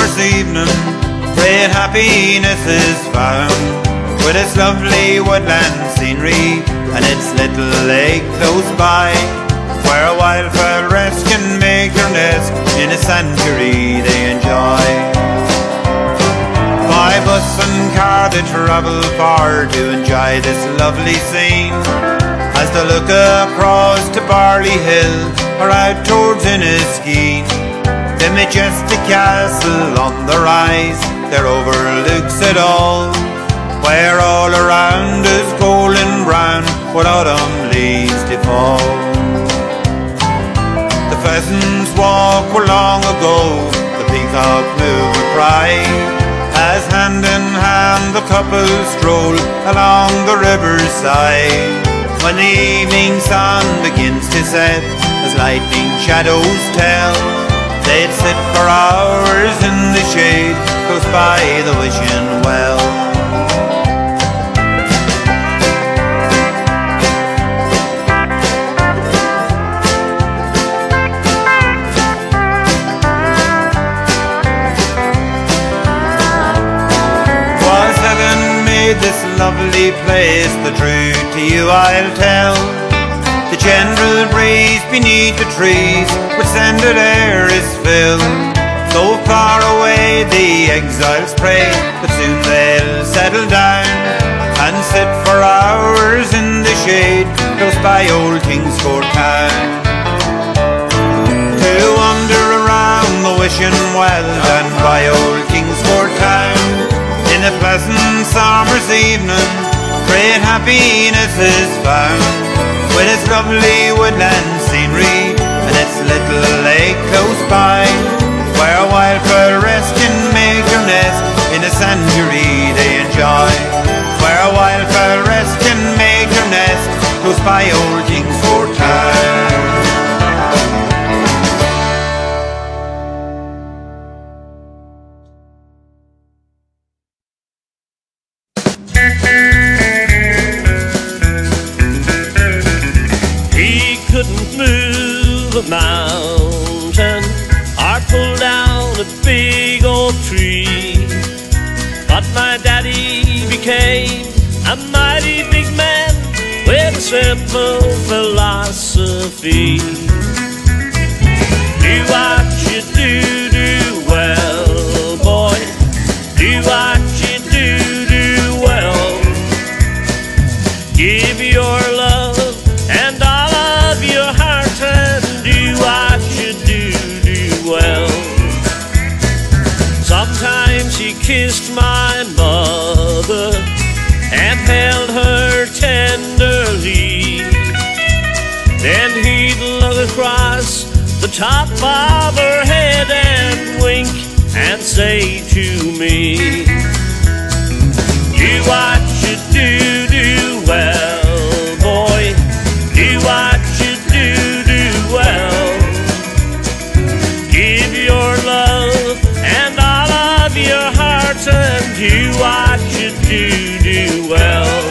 summer's evening, great happiness is found, with its lovely woodland scenery and its little lake close by, where a wildfowl rest can make their nest in a sanctuary they enjoy. By bus and car they travel far to enjoy this lovely scene, as they look across to Barley Hill or out towards Inniskeen. The majestic castle on the rise there overlooks it all, where all around is golden brown with autumn leaves to fall. The pheasants walk where long ago the peacock knew a cry, as hand in hand the couple stroll along the riverside. When the evening sun begins to set, as lightning shadows tell, they'd sit for hours in the shade close by the wishing well. Was heaven made this lovely place? The truth to you I'll tell. The gentle breeze beneath the trees with scented air is filled. So far away the exiles pray, but soon they'll settle down and sit for hours in the shade close by old Kingscourt town. To wander around the wishing well and by old Kingscourt town, in a pleasant summer's evening, great happiness is found, with its lovely woodland scenery and its little lake close by, where a wildfowl rest can make their nest in a sanctuary they enjoy, where a wildfowl rest can make their nest close by old Kingscourt town. Mountain or pull down a big old tree, but my daddy became a mighty big man with a simple philosophy. Do what you do well, boy. Do what you do well. Give your love and all of your heart and do what you do well. Sometimes he kissed my mother and held her tenderly. Then he'd look across the top of her head and wink and say to me, do what you do well, boy. Do what you do well. Give your love and all of your heart and do what you do well.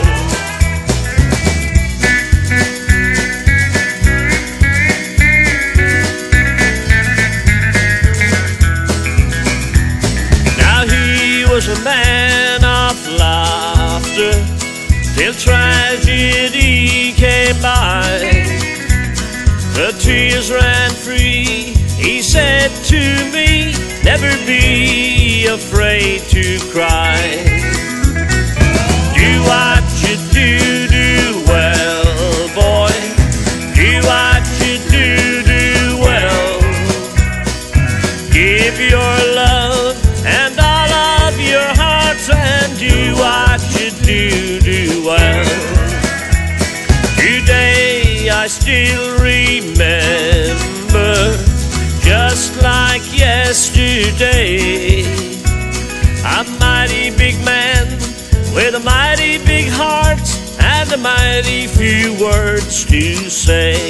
Now he was a man of laughter till tragedy came by. The tears ran free. He said to me, never be afraid to cry. Do what you do well, boy. Do what you do well. Give your love and all of your heart and do what you do well. Today I still remember, just like yesterday, a mighty big man with a mighty big heart and a mighty few words to say.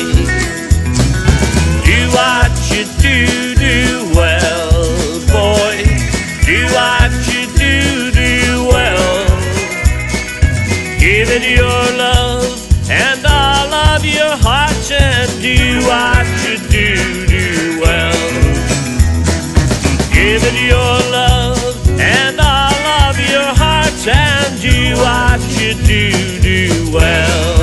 Do what you do well, boy. Do what you do well. Give it your love and all of your heart and do what you do well. Give it your your love, and I'll love your heart and do what you do well.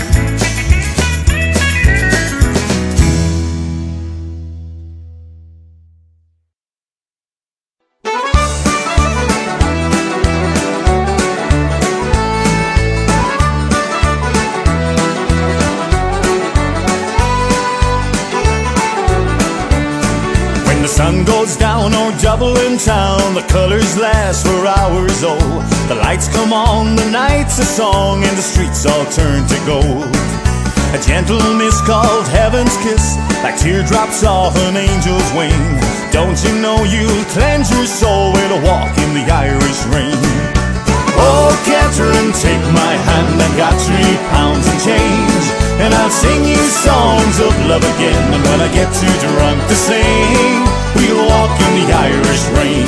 The sun goes down or double in town, the colors last for hours, oh. The lights come on, the night's a song, and the streets all turn to gold. A gentle mist called heaven's kiss, like teardrops off an angel's wing. Don't you know you'll cleanse your soul with a walk in the Irish rain? Oh, Catherine, take my hand, I've got 3 pounds and change, and I'll sing you songs of love again. And when I get too drunk to sing, we'll walk in the Irish rain.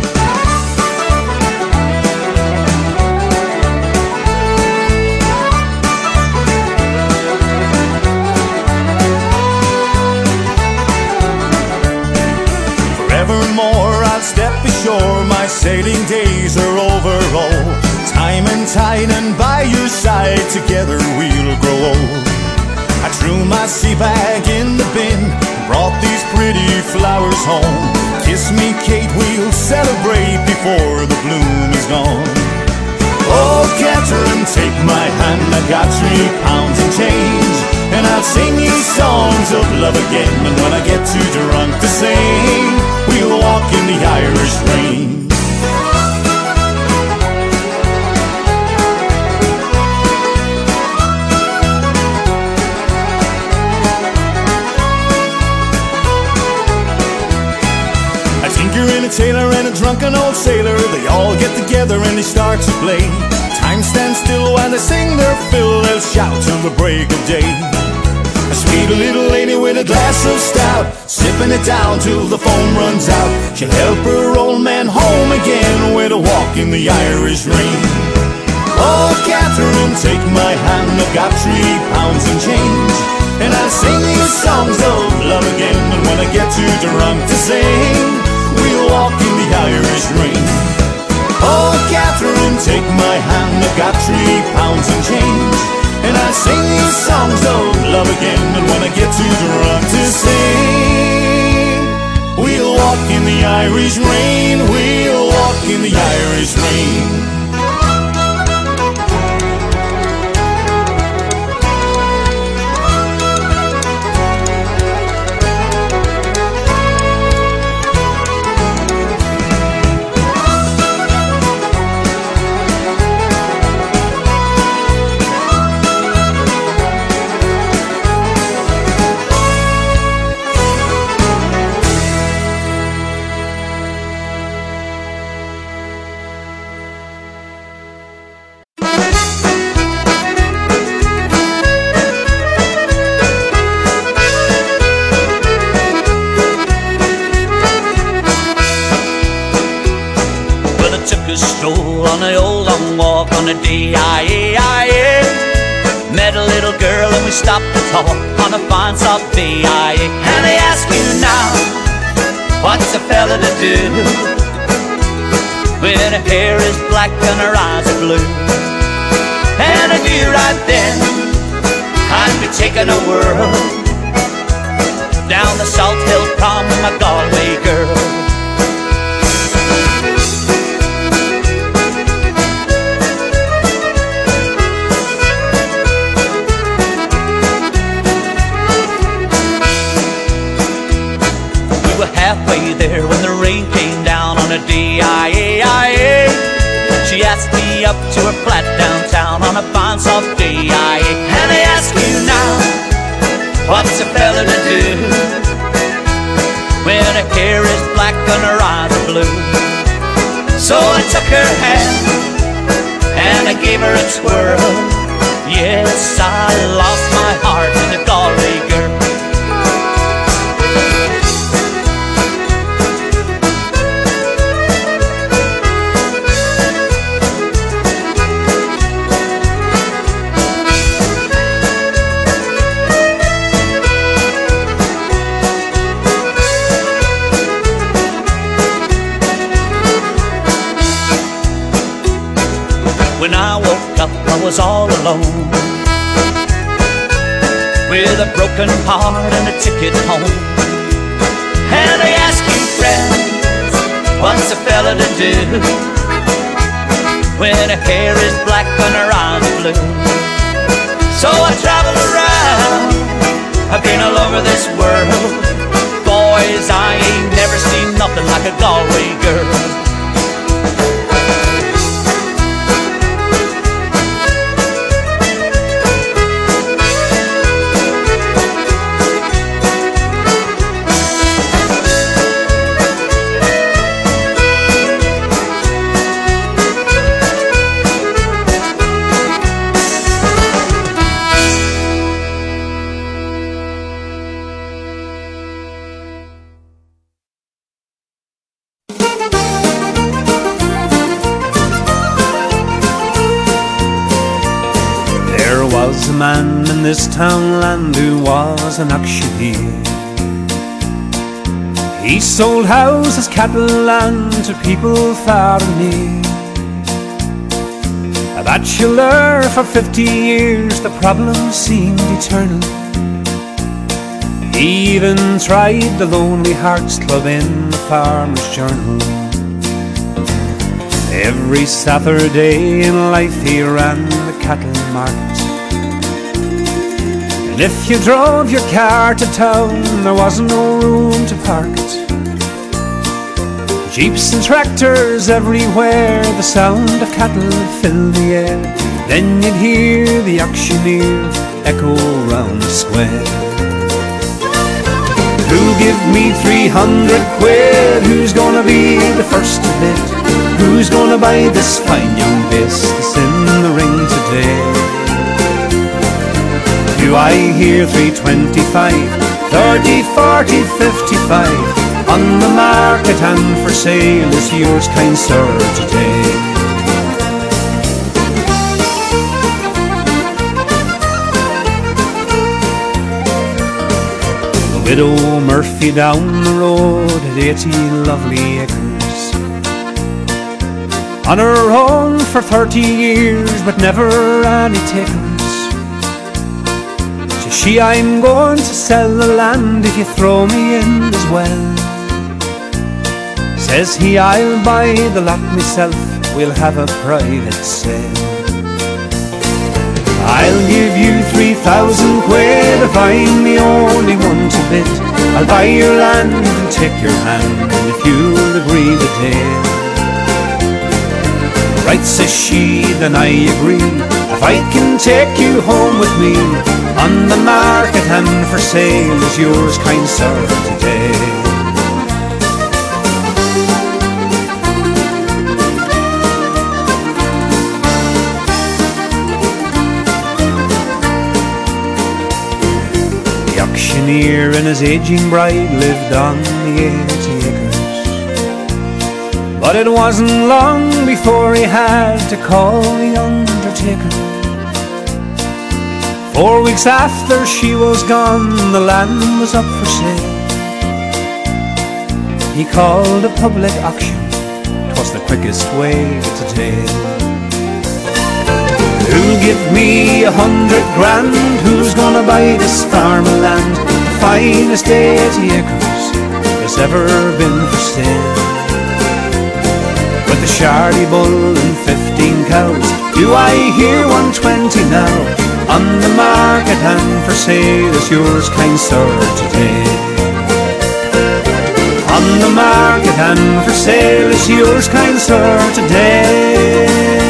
Forevermore I'll step ashore, my sailing days are over, oh. Time and tide, and by your side together we'll grow old. I threw my sea bag in the bin, brought these pretty flowers home. Kiss me, Kate, we'll celebrate before the bloom is gone. Oh, Catherine, take my hand, I've got 3 pounds and change, and I'll sing you songs of love again. And when I get too drunk to sing, we'll walk in the Irish rain. And a tailor and a drunken old sailor, they all get together and they start to play. Time stands still while they sing their fill, they'll shout till the break of day. A sweet little lady with a glass of stout, sipping it down till the foam runs out. She'll help her old man home again with a walk in the Irish rain. Oh, Catherine, take my hand, I've got 3 pounds and change, and I'll sing these songs of love again. And when I get too drunk to sing, we'll walk in the Irish rain. Oh, Catherine, take my hand, I've got 3 pounds and change, and I'll sing these songs of love again. And when I get too drunk to sing, we'll walk in the Irish rain. We'll walk in the Irish rain. On the old long walk on the D-I-A-I-A. Met a little girl and we stopped to talk on a fine soft D-I-A. And they ask you now, what's a fella to do when her hair is black and her eyes are blue? And I knew right then I'd be taking a whirl down the Salt Hill Prom with my Galway girl. Halfway there when the rain came down on a D-I-A-I-A. She asked me up to her flat downtown on a fine soft D-I-A. And they ask you now, what's a fella to do when her hair is black and her eyes are blue? So I took her hand and I gave her a twirl. Yes, I lost my heart in the Galway girl. When I woke up, I was all alone, with a broken heart and a ticket home. And they ask you, friends, what's a fella to do when her hair is black and her eyes blue? So I travel around, I've been all over this world. Boys, I ain't never seen nothing like a Galway girl. A man in this townland who was an auctioneer. He sold houses, cattle, land to people far and near. A bachelor for 50 years, the problem seemed eternal. He even tried the Lonely Hearts Club in the Farmer's Journal. Every Saturday in life he ran the cattle market. And if you drove your car to town, there wasn't no room to park it. Jeeps and tractors everywhere, the sound of cattle filled the air. Then you'd hear the auctioneer echo round the square. Who'll give me 300 quid? Who's gonna be the first to bid? Who's gonna buy this fine young beast that's in the ring today? Do I hear 325, 30, 40, 55 on the market and for sale is yours, kind sir, today? The widow Murphy down the road had 80 lovely acres, on her own for 30 years, but never any takers. She, I'm going to sell the land if you throw me in as well. Says he, I'll buy the lot myself, we'll have a private sale. I'll give you 3,000 quid if I'm the only one to bid. I'll buy your land and take your hand if you'll agree the deal. Right, says she, then I agree, if I can take you home with me. On the market and for sale is yours, kind sir, today. The auctioneer and his aging bride lived on the 80 acres, but it wasn't long before he had to call the undertaker. 4 weeks after she was gone, the land was up for sale. He called a public auction, 'twas the quickest way to tail. Who'll give me 100 grand? Who's gonna buy this farm of land? The finest 80 acres that's ever been for sale. With a Shardy bull and 15 cows, do I hear 120 now? On the market and for sale is yours, kind sir, today. On the market and for sale is yours, kind sir, today.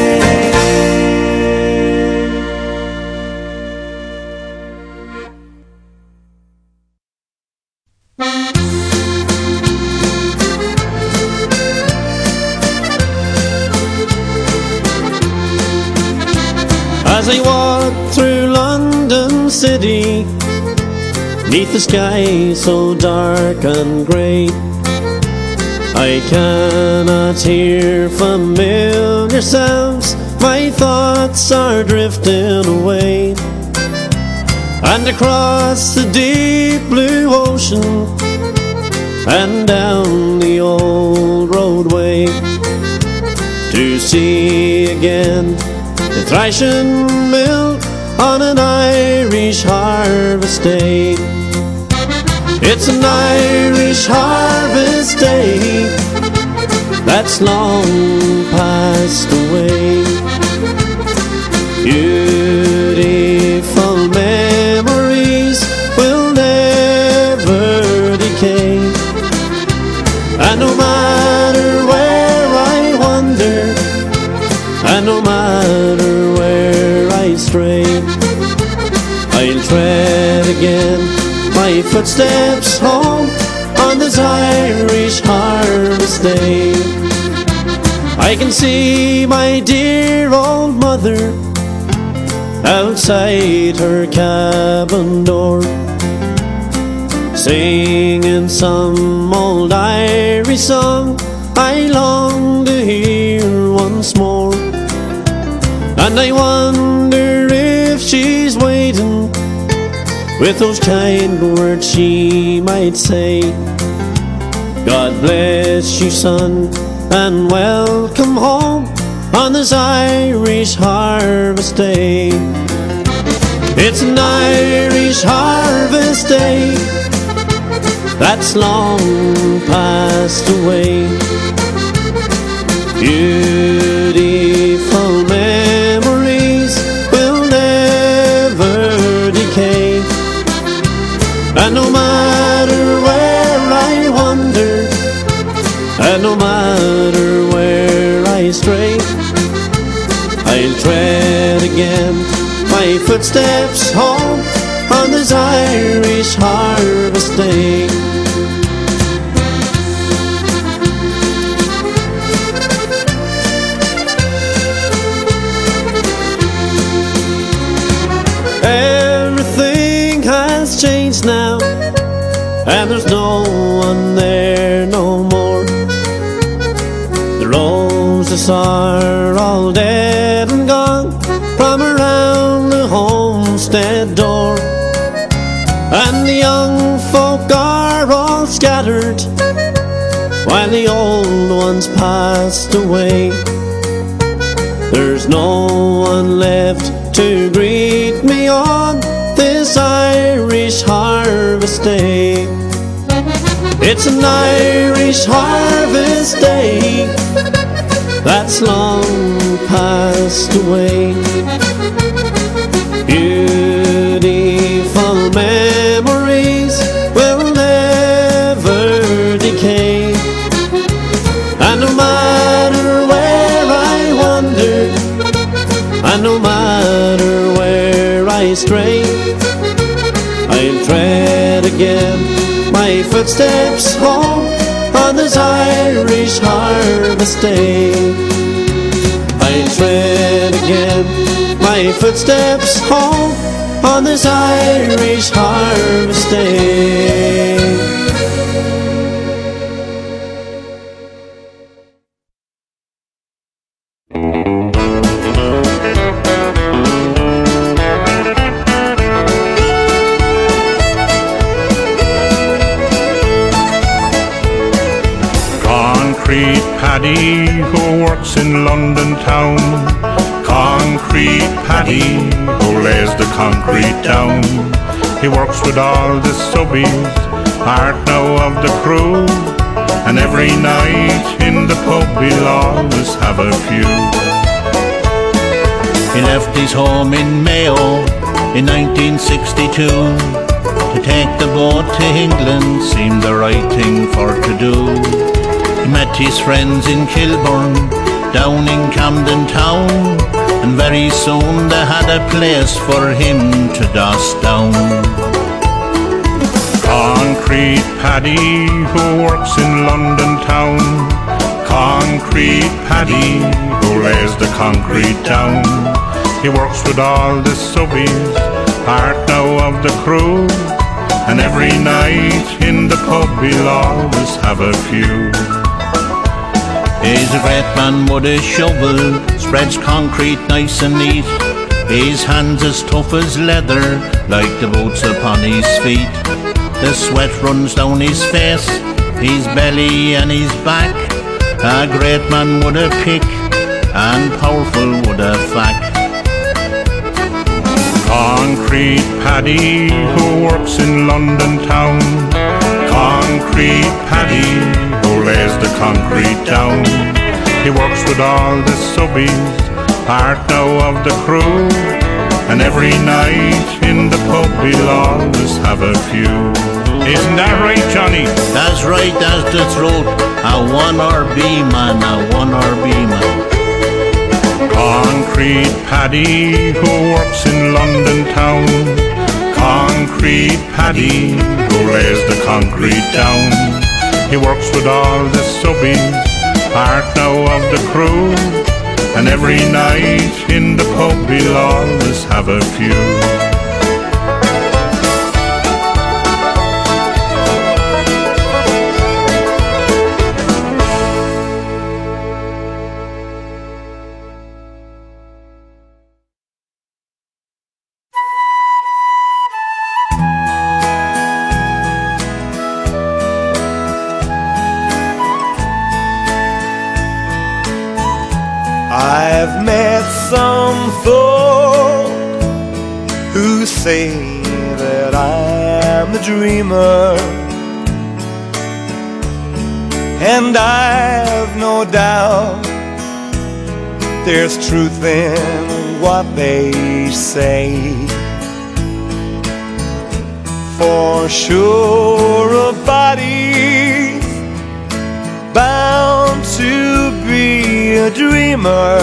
As I walk through London City, neath the sky so dark and grey, I cannot hear familiar sounds, my thoughts are drifting away. And across the deep blue ocean, and down the old roadway, to see again the thrashing mill on an Irish harvest day. It's an Irish harvest day that's long passed away. Beautiful memories will never decay, and no matter where I wander, and no matter where I stray, I'll tread again my footsteps home on this Irish harvest day. I can see my dear old mother outside her cabin door, singing some old Irish song I long to hear once more. And I wonder if she's waiting with those kind words she might say. God bless you, son, and welcome home on this Irish harvest day. It's an Irish harvest day that's long passed away. Beautiful memories will never decay, and no matter where I wander, and no matter where I stray, I'll tread again my footsteps home on this Irish harvest day. Everything has changed now, and there's no one there no more. The roses are all dead and gone from around the homestead door, and the young folk are all scattered while the old ones passed away. There's no one left to greet me on this Irish harvest day. It's an Irish harvest day that's long passed away. Beautiful memories will never decay, and no matter where I wander, and no matter where I stray, I'll tread again my footsteps home on this Irish harvest day. I'll tread again my footsteps home on this Irish harvest day. Paddy who works in London town, Concrete Paddy who lays the concrete down. He works with all the subbies, part now of the crew, and every night in the pub he'll always have a few. He left his home in Mayo in 1962 to take the boat to England, seemed the right thing for to do. He met his friends in Kilburn, down in Camden Town, and very soon they had a place for him to doss down. Concrete Paddy who works in London town, Concrete Paddy who lays the concrete down. He works with all the subbies, part now of the crew, and every night in the pub he'll always have a few. He's a great man with a shovel, spreads concrete nice and neat. His hands as tough as leather, like the boots upon his feet. The sweat runs down his face, his belly and his back. A great man with a pick, and powerful with a fack. Concrete Paddy who works in London town. Concrete Paddy who lays the concrete down. He works with all the subbies, part now of the crew, and every night in the pub we'll always have a few. Isn't that right, Johnny? That's right, that's the throat. A 1RB man, a 1RB man. Concrete Paddy who works in London town. Concrete Paddy who lays the concrete down. He works with all the subbies, part now of the crew, and every night in the pub we'll always have a few. I've met some folk who say that I'm a dreamer, and I've no doubt there's truth in what they say. For sure a body's bound to be a dreamer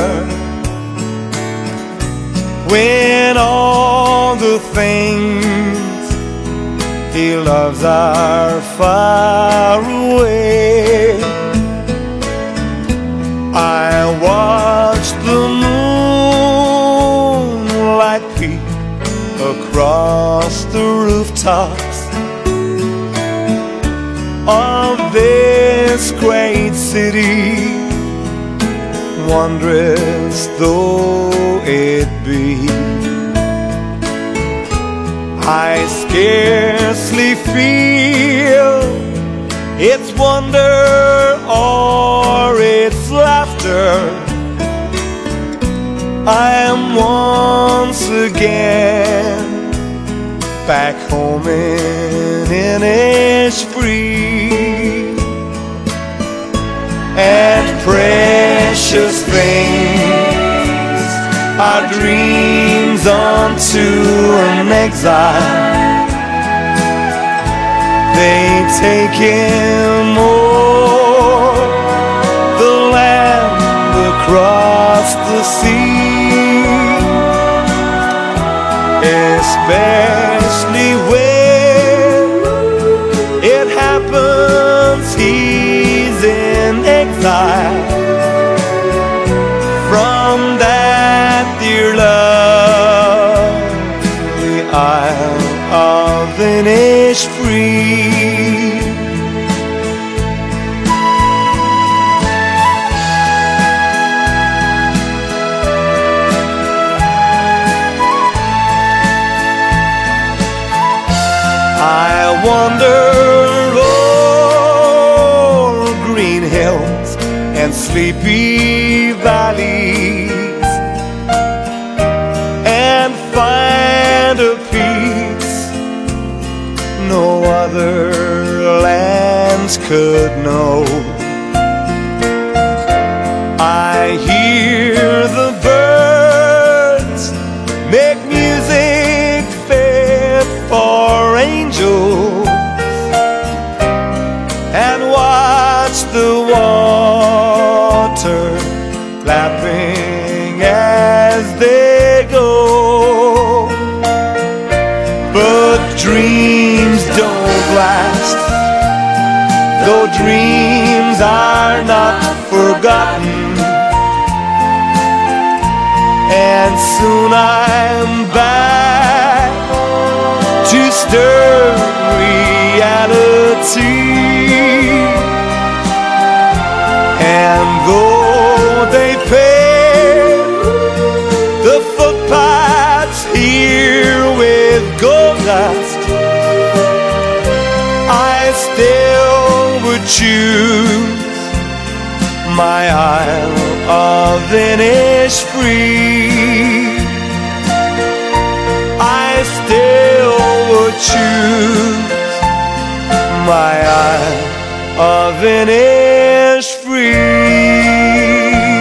when all the things he loves are far away. I watch the moonlight peek across the rooftops of this great city, wondrous though it be. I scarcely feel its wonder or its laughter. I am once again back home in Innisfree, and precious things are dreams unto an exile. They take him o'er the land across the sea, especially when it happens he's in exile from that dear lovely isle of Innisfree. I wander o'er green hills and sleepy valleys, and find a peace no other lands could know. I hear the birds make music fit for angels, and watch the water lapping as they go. But dreams don't last, though dreams are not forgotten, and soon I'm back to stern reality. And though they pave the footpaths here with gold dust, I still would choose my isle of Innisfree. would choose my Isle of Innisfree.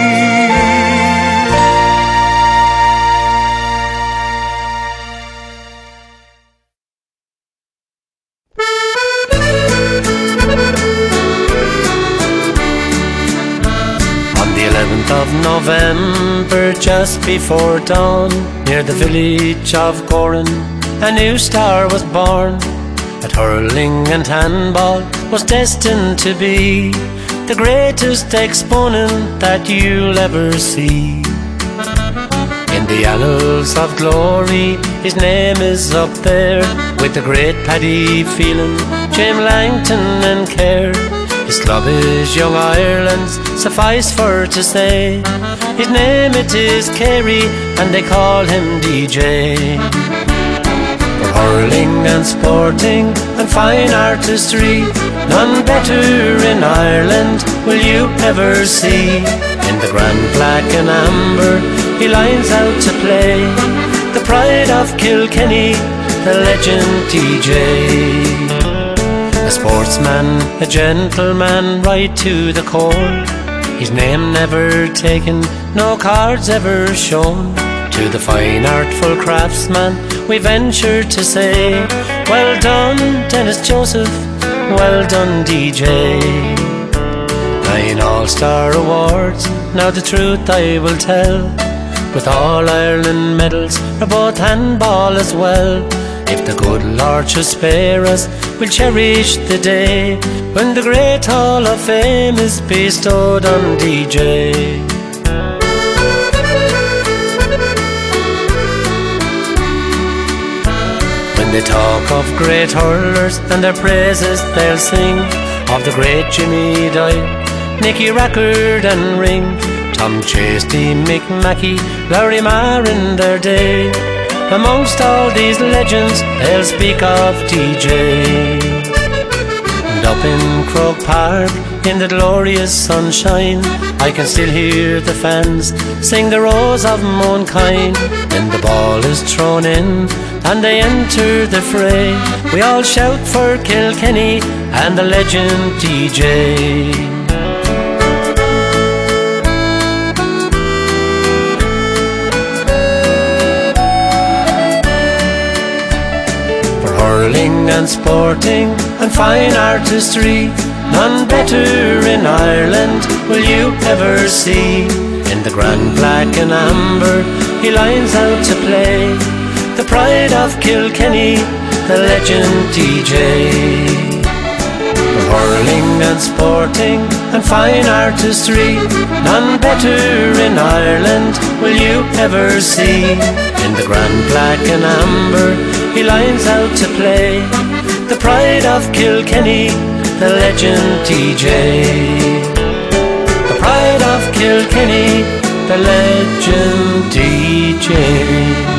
Of November, just before dawn, near the village of Goran, a new star was born. At hurling and handball was destined to be the greatest exponent that you'll ever see. In the annals of glory, his name is up there, with the great Paddy Phelan, Jim Langton and Kerr. His club is Young Ireland's, suffice for to say. His name it is Kerry, and they call him DJ. For hurling and sporting and fine artistry, none better in Ireland will you ever see. In the grand black and amber he lines out to play, the pride of Kilkenny, the legend DJ. A sportsman, a gentleman, right to the core. His name never taken, no cards ever shown. To the fine artful craftsman we venture to say, well done Dennis Joseph, well done DJ. 9 All-Star awards, now the truth I will tell, with All Ireland medals for both handball as well. If the good Lord should spare us, we'll cherish the day when the great Hall of Fame is bestowed on DJ. When they talk of great hurlers and their praises they'll sing, of the great Jimmy Doyle, Nicky Rackard and Ring, Tom Chasty, Mick Mackey, Larry Marr in their day. Amongst all these legends they'll speak of DJ. And up in Croke Park, in the glorious sunshine, I can still hear the fans sing the Rose of Moonkind. When the ball is thrown in and they enter the fray, we all shout for Kilkenny and the legend DJ. Hurling and sporting and fine artistry, none better in Ireland will you ever see. In the grand black and amber he lines out to play, the pride of Kilkenny, the legend DJ. For hurling and sporting and fine artistry, none better in Ireland will you ever see. In the grand black and amber he lines out to play, the pride of Kilkenny, the legend DJ. The pride of Kilkenny, the legend DJ.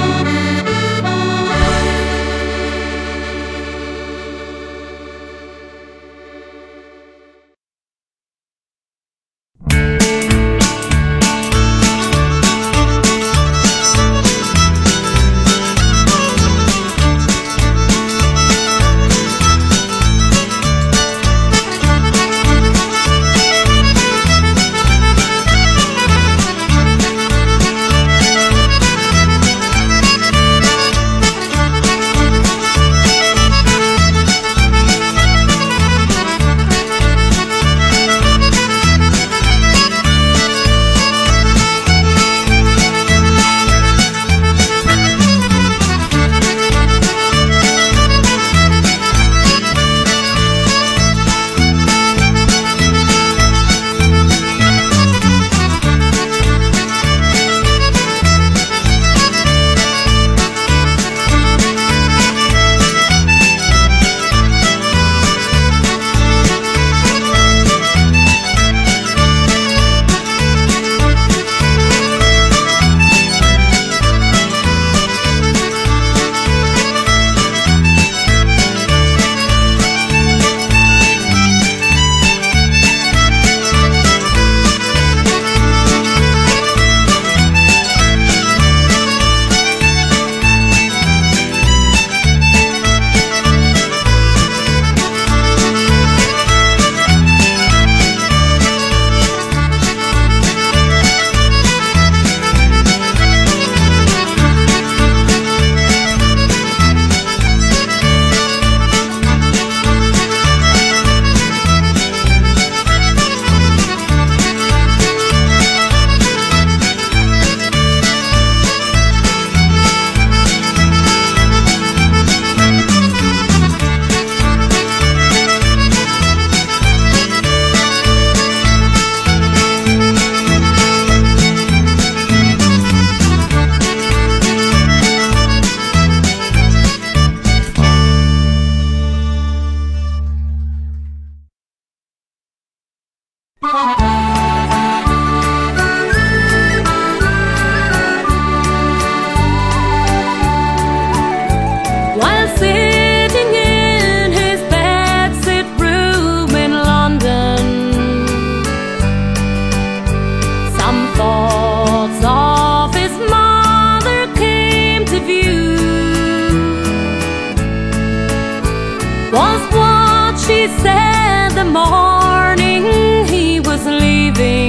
said the morning he was leaving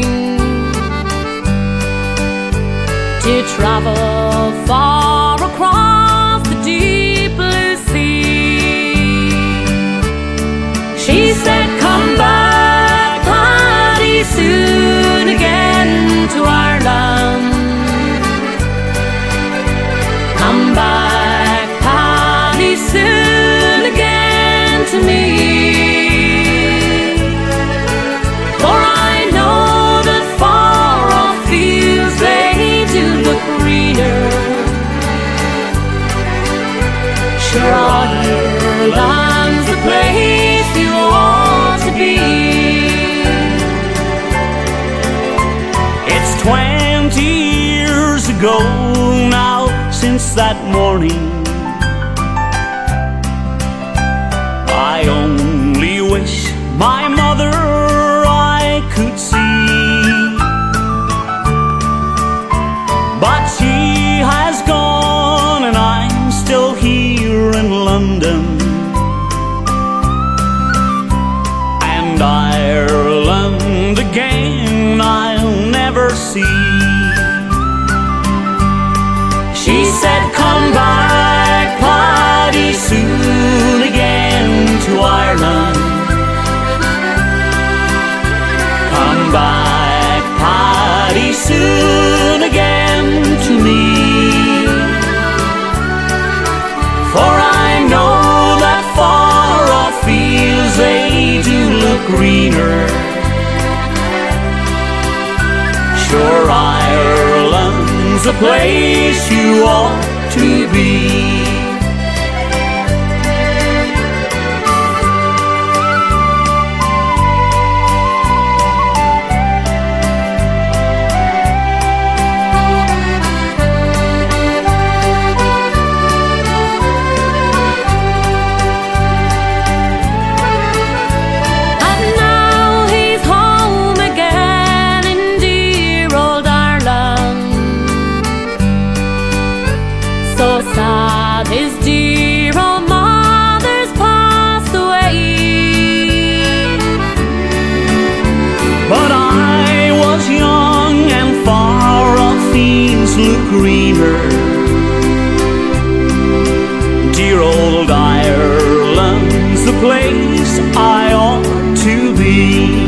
to travel far across the deep blue sea. She said, come back, Paddy, soon again to Ireland. Come back, Paddy, soon again to me. For I know that far off fields they do look greener. Sure, Ireland's the place you ought to be. It's 20 years ago now since that morning. I only wish my mother I could see, but she has gone and I'm still here in London, and Ireland again I'll never see. She said, come back, Paddy, soon again to Ireland. Come back, Paddy, soon again to me. For I know that far off fields they do look greener. Sure, Ireland's a place you ought to be. His dear old mother's passed away. But I was young and far off fields look greener. Dear old Ireland's the place I ought to be.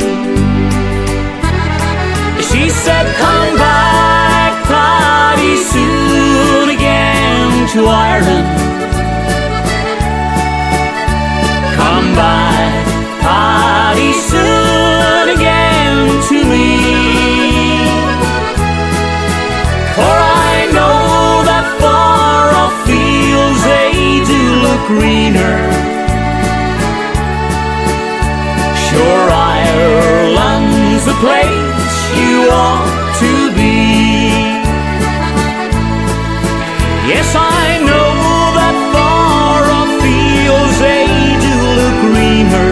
She said, come back, Paddy, soon again to Ireland. Come back, Paddy, soon again to me. For I know that far off fields they do look greener. Sure, Ireland's the place you ought to be. Yes, I know that far off fields they do look greener.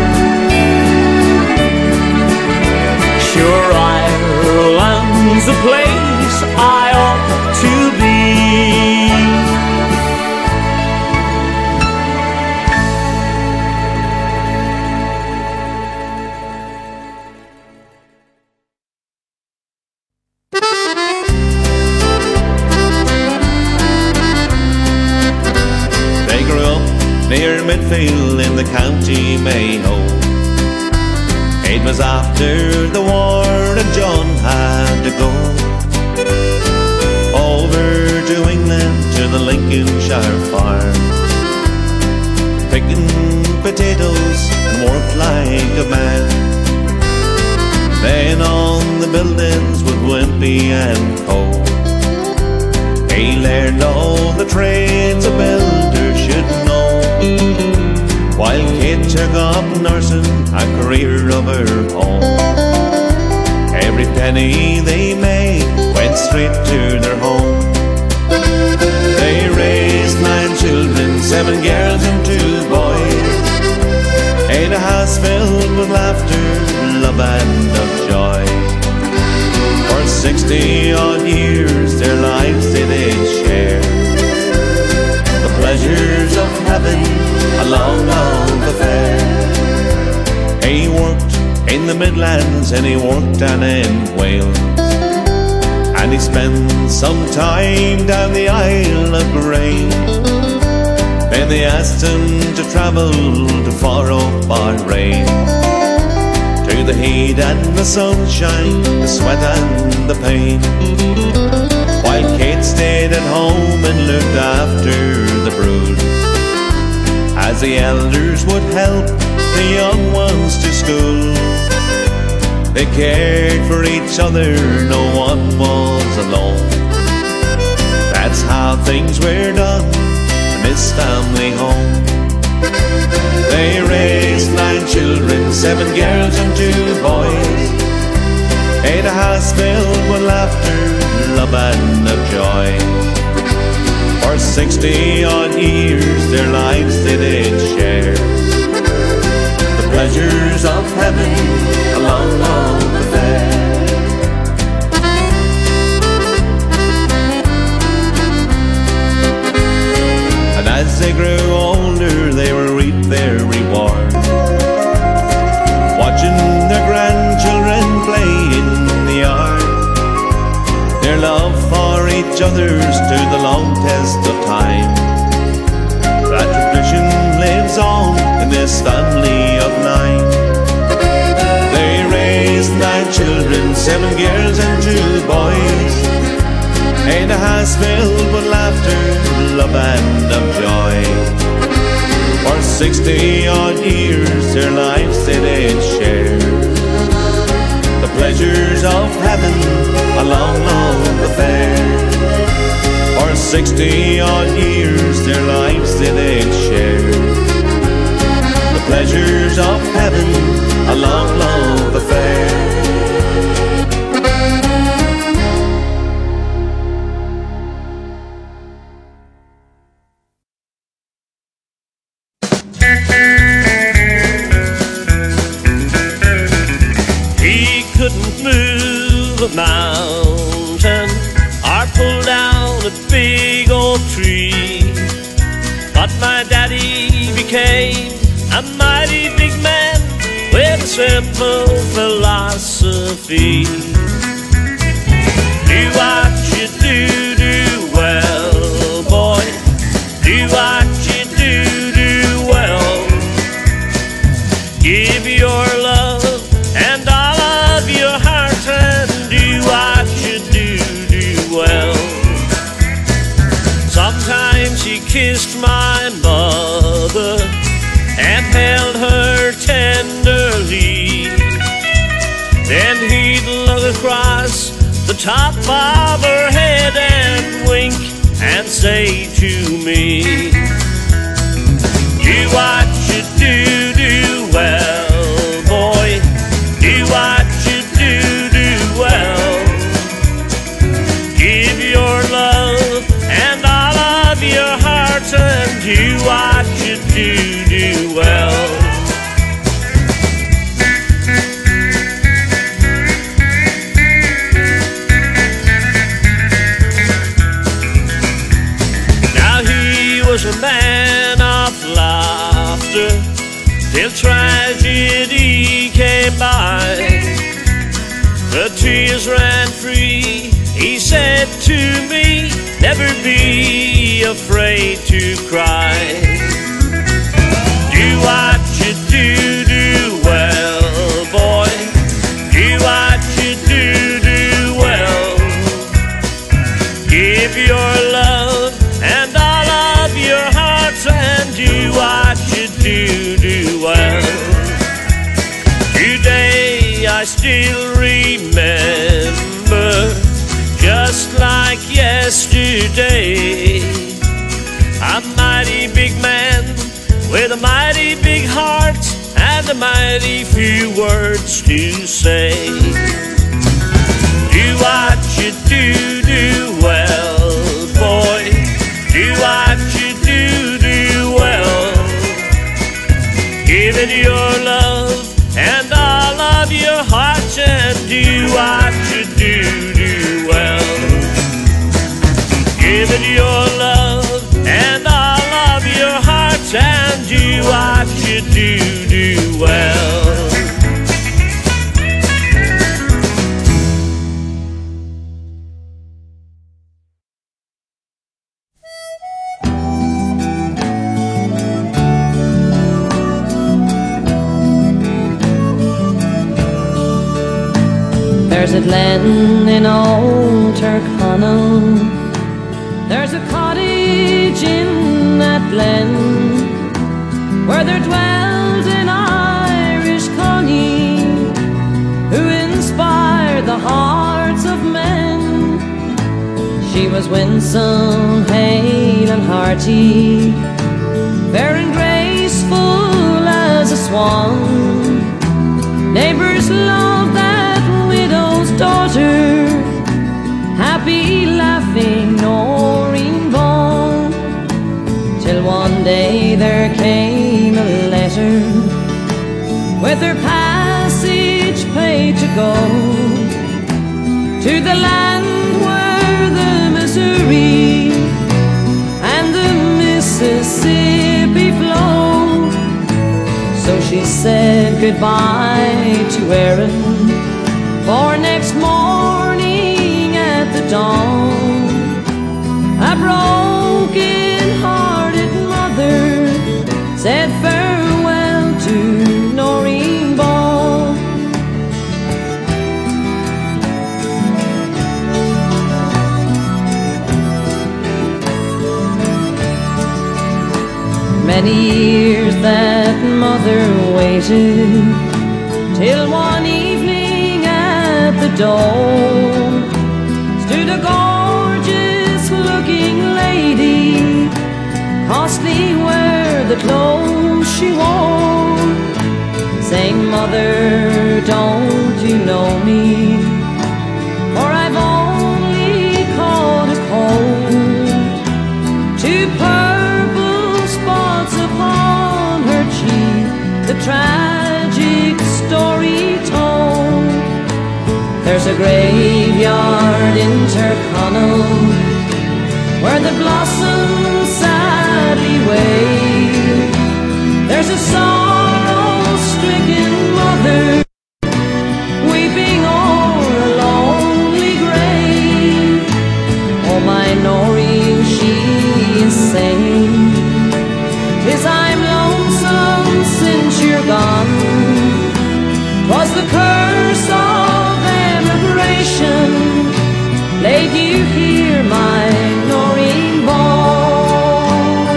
Sure, Ireland's the place I ought to be. Near Midfield in the county Mayo. It was after the war and John had to go over to England to the Lincolnshire farm, picking potatoes and worked like a man. Then on the buildings with Wimpy and Co. He learned all the trades a builder should know, while Kate took up nursing, a career of her own. Every penny they made went straight to their home. They raised 9 children, 7 girls and 2 boys, in a house filled with laughter, love and of joy. For 60 odd years their lives they did share, the pleasures of having a long love affair. in the Midlands and he worked down in Wales. And he spent some time down the Isle of Grain. Then they asked him to travel to far off Bahrain, to the heat and the sunshine, the sweat and the pain, while Kate stayed at home and looked after the brood, as the elders would help the young ones to school. They cared for each other, no one was alone. That's how things were done in this family home. They raised 9 children, 7 girls and 2 boys. In a house filled with laughter, love and of joy. For 60 odd years their lives they did share, the pleasures of heaven along all the fair. And as they grew older they will reap their reward, watching their grandchildren play in the yard. Their love for each other stood the long test of time. That tradition lives on in this family of 9. They raised 9 children, 7 girls and 2 boys, in a house filled with laughter, love and of joy. For 60 odd years their lives they did share, the pleasures of heaven along all the fair. For 60 odd years their lives they did share, the pleasures of heaven along all the fair. He couldn't move a mountain or pull down a big old tree, but my daddy became a mighty big man with a simple philosophy. Do what you do well, boy. Do what you do well. Give your love and all of your heart, and do what you do well. Sometimes he kissed my mother and held her tenderly. Then he'd look across the top of her head and wink and say to me, do what you do well, boy. Do what you do well. Give your love and all of your heart, and do what you do well. Now he was a man of laughter till tragedy came by. The tears ran free. He said to me, never be afraid to cry. Do what you do well, boy. Do what you do well. Give your love and all of your heart, and do what you do well. Today I still remember, just like yesterday, a mighty big man with a mighty big heart and a mighty few words to say. Do what you do well, boy. Do what you do well. Give it your love and all of your heart, and do what you do well. Give it your love and all of your heart, and do what you do well. There's a glen in old Tyrconnell. There's a cottage in that glen where there dwelled an Irish Connie who inspired the hearts of men. She was winsome, hale and hearty, fair and graceful as a swan. Neighbours loved that widow's daughter, happy, laughing Noreen Vaughan. Till one day there came a letter with her passage paid to go to the land where the Missouri and the Mississippi flow. So she said goodbye to Erin, for next morning at the dawn a broken-hearted mother said farewell to Noreen Vaughan. Many years that mother waited, till one evening at the door stood a gorgeous-looking lady, costly were the clothes she wore, saying, "Mother, don't you know me? For I've only caught a cold." Two purple spots upon her cheek, the tragic story told. There's a graveyard in Tyrconnell where the blossoms sadly wave. There's a sorrow-stricken mother weeping o'er a lonely grave. Oh, my Noreen, she is saying, "'Tis I'm lonesome since you're gone. 'Twas the curse of emigration laid you here, my Noreen Vaughan."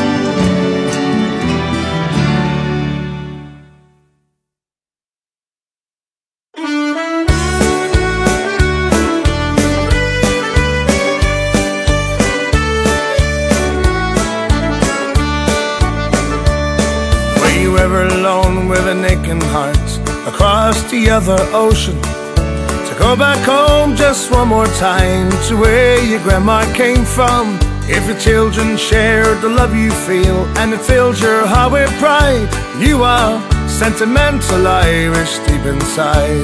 Were you ever alone with an aching heart across the other ocean, to go back home just one more time to where your grandma came from? If your children shared the love you feel and it fills your heart with pride, you are sentimental Irish deep inside.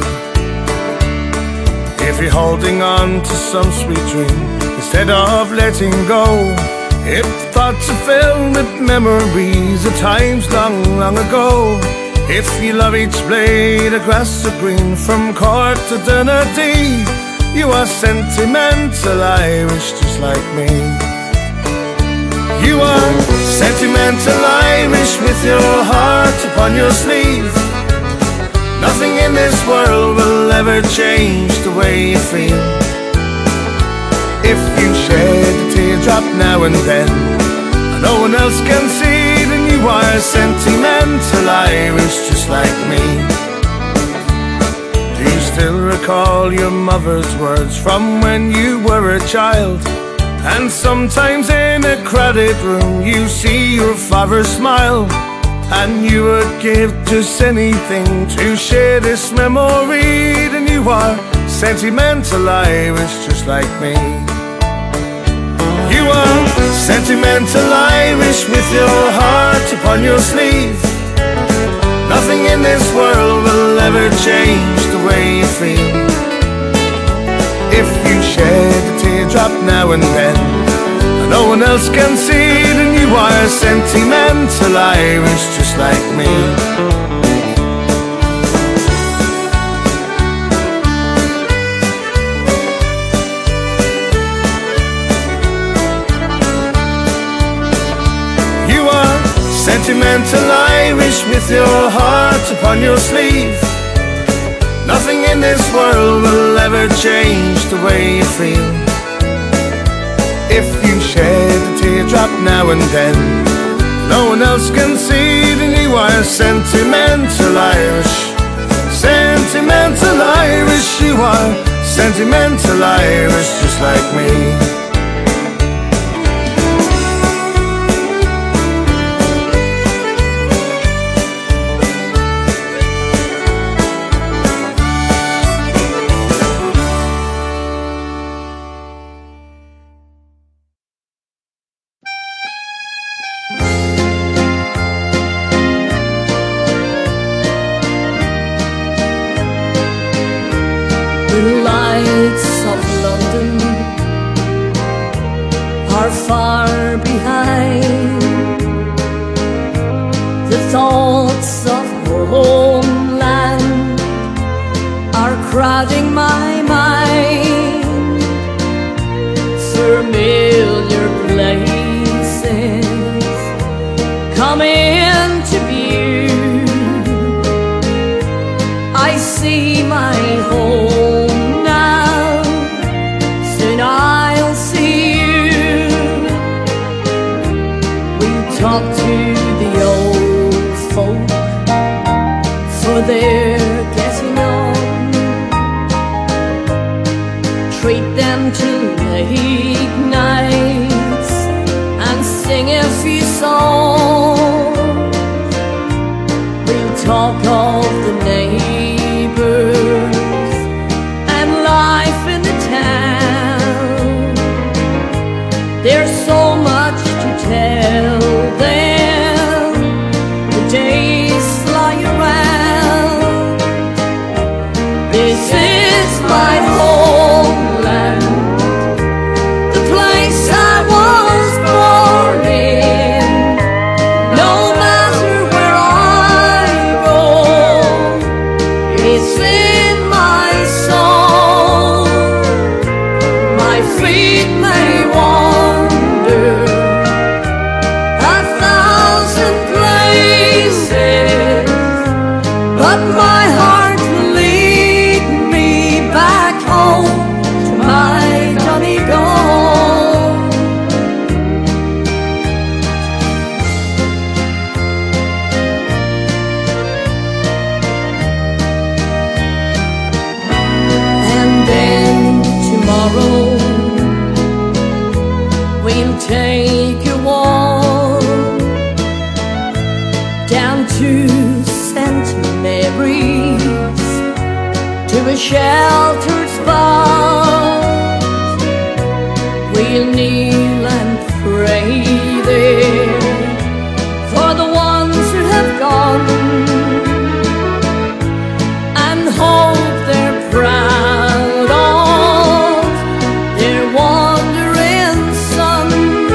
If you're holding on to some sweet dream instead of letting go, if thoughts are filled with memories of times long, long ago, if you love each blade of grass of green from Cork to Donaghadee, you are sentimental Irish just like me. You are sentimental Irish with your heart upon your sleeve. Nothing in this world will ever change the way you feel. If you shed a teardrop now and then and no one else can see, then you are sentimental Irish just like me. Do you still recall your mother's words from when you were a child? And sometimes in a crowded room you see your father smile, and you would give just anything to share this memory. Then you are sentimental Irish just like me. You are sentimental Irish with your heart upon your sleeve. Nothing in this world will ever change the way you feel. If you shed a teardrop now and then and no one else can see, then you are sentimental Irish just like me. Sentimental Irish with your heart upon your sleeve. Nothing in this world will ever change the way you feel. If you shed a teardrop now and then, no one else can see that you are sentimental Irish. Sentimental Irish, you are sentimental Irish, just like me. The lights of London are far behind. The thoughts of our homeland are crowding my mind. Familiar places come into view. I see my home. Talk to the old folk, for they're getting on. Treat them to late nights and sing a few songs. We'll talk of the neighbors and life in the town. There's so much to tell them, the days fly around. This is my homeland, the place I was born in. No matter where I go, it's in my soul. My feet may wander but my heart will lead me back home to my Donegal. And then tomorrow we'll take a walk down to St. Mary's, to a sheltered spot. We'll kneel and pray there for the ones who have gone, and hope they're proud of their wandering son.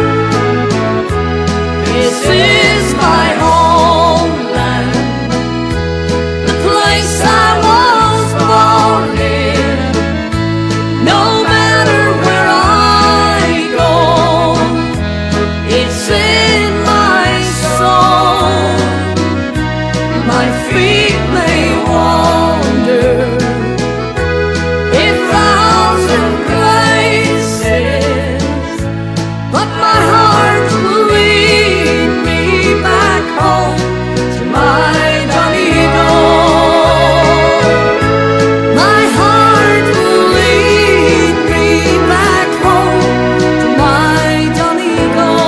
This is my homeland, the place I was born in. No matter where I go, it's in my soul. My feet may wander in 1,000 places, but my heart will lead me back home to my Donegal. My heart will lead me back home to my Donegal.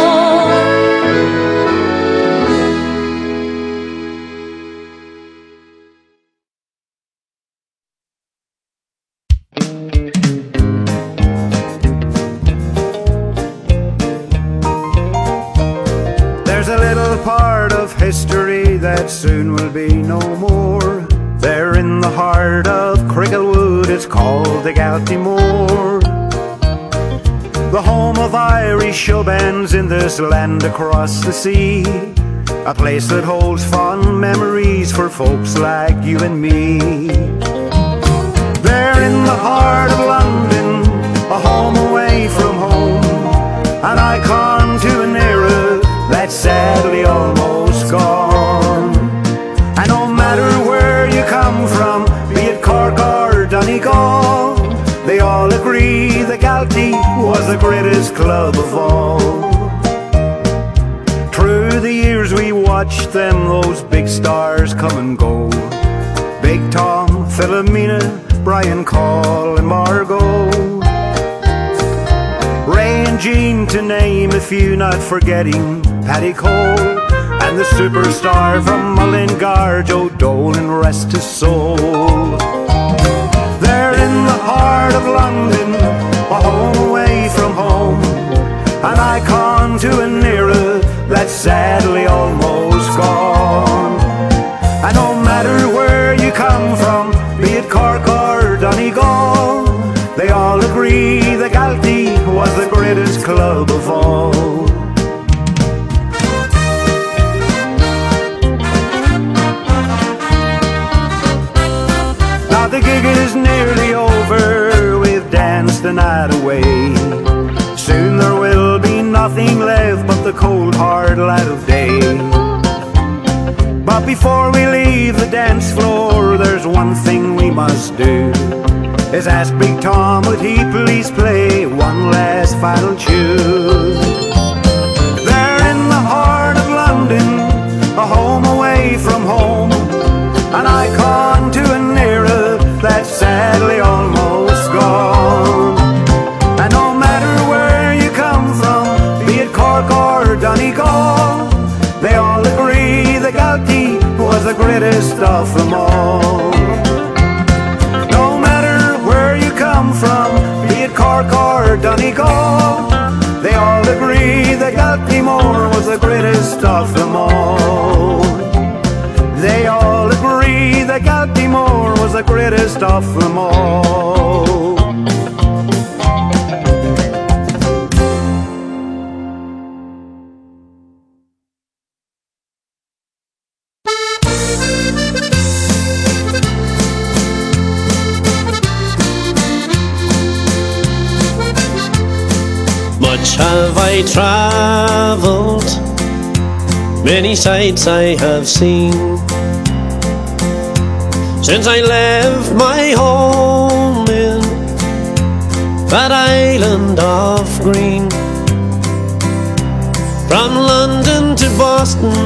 There's a little part of history that soon will be no more. There in the heart of Cricklewood, it's called the Galtymore. The home of Irish show bands in this land across the sea. A place that holds fond memories for folks like you and me. There in the heart of London, a home away from home, an icon to an era that's sadly almost gone. And no matter where you come from, be it agree the Galtee was the greatest club of all. Through the years we watched them, those big stars come and go. Big Tom, Philomena, Brian Call and Margot. Ray and Jean to name a few, not forgetting Paddy Cole. And the superstar from Mullingar, Joe Dolan, rest his soul. They're in the heart of London, a home away from home, an icon to an era that's sadly almost gone. And no matter where you come from, be it Cork or Donegal, they all agree the Galtee was the greatest club of all. Now the gig is nearly over, we've danced the night away. Soon there will be nothing left but the cold hard light of day. But before we leave the dance floor, there's one thing we must do, is ask Big Tom would he please play one last final tune. They're in the heart of London, a home away from home, an icon to an era that's sadly almost gone. And no matter where you come from, be it Cork or Donegal, they all agree the Galtee was the greatest of them all. No matter where you come from, be it Cork or Donegal, they all agree the Galtymore was the greatest of them all. They all agree the Galtymore was the greatest of them all. Much have I travelled, many sights I have seen, since I left my home in that island of green. From London to Boston,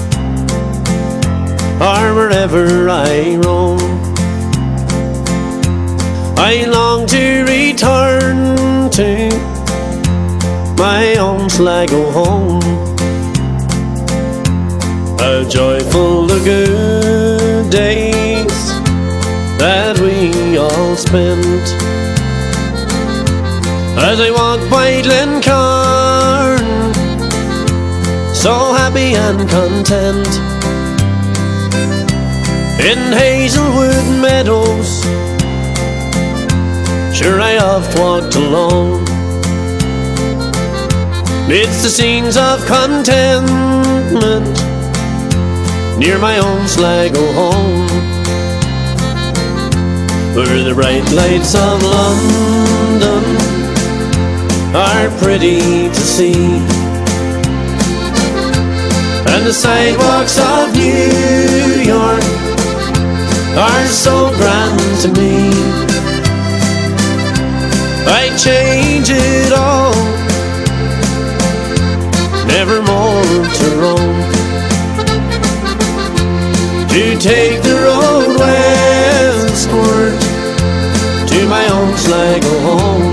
or wherever I roam, I long to return to my own Sligo home. How joyful the good days that we all spent, as I walked by Glencairn, so happy and content. In Hazelwood meadows, sure I oft walked alone, midst the scenes of contentment, near my own Sligo home, where the bright lights of London are pretty to see, and the sidewalks of New York are so grand to me. I'd change it all, never more to roam, to take the road westward to my own Sligo home.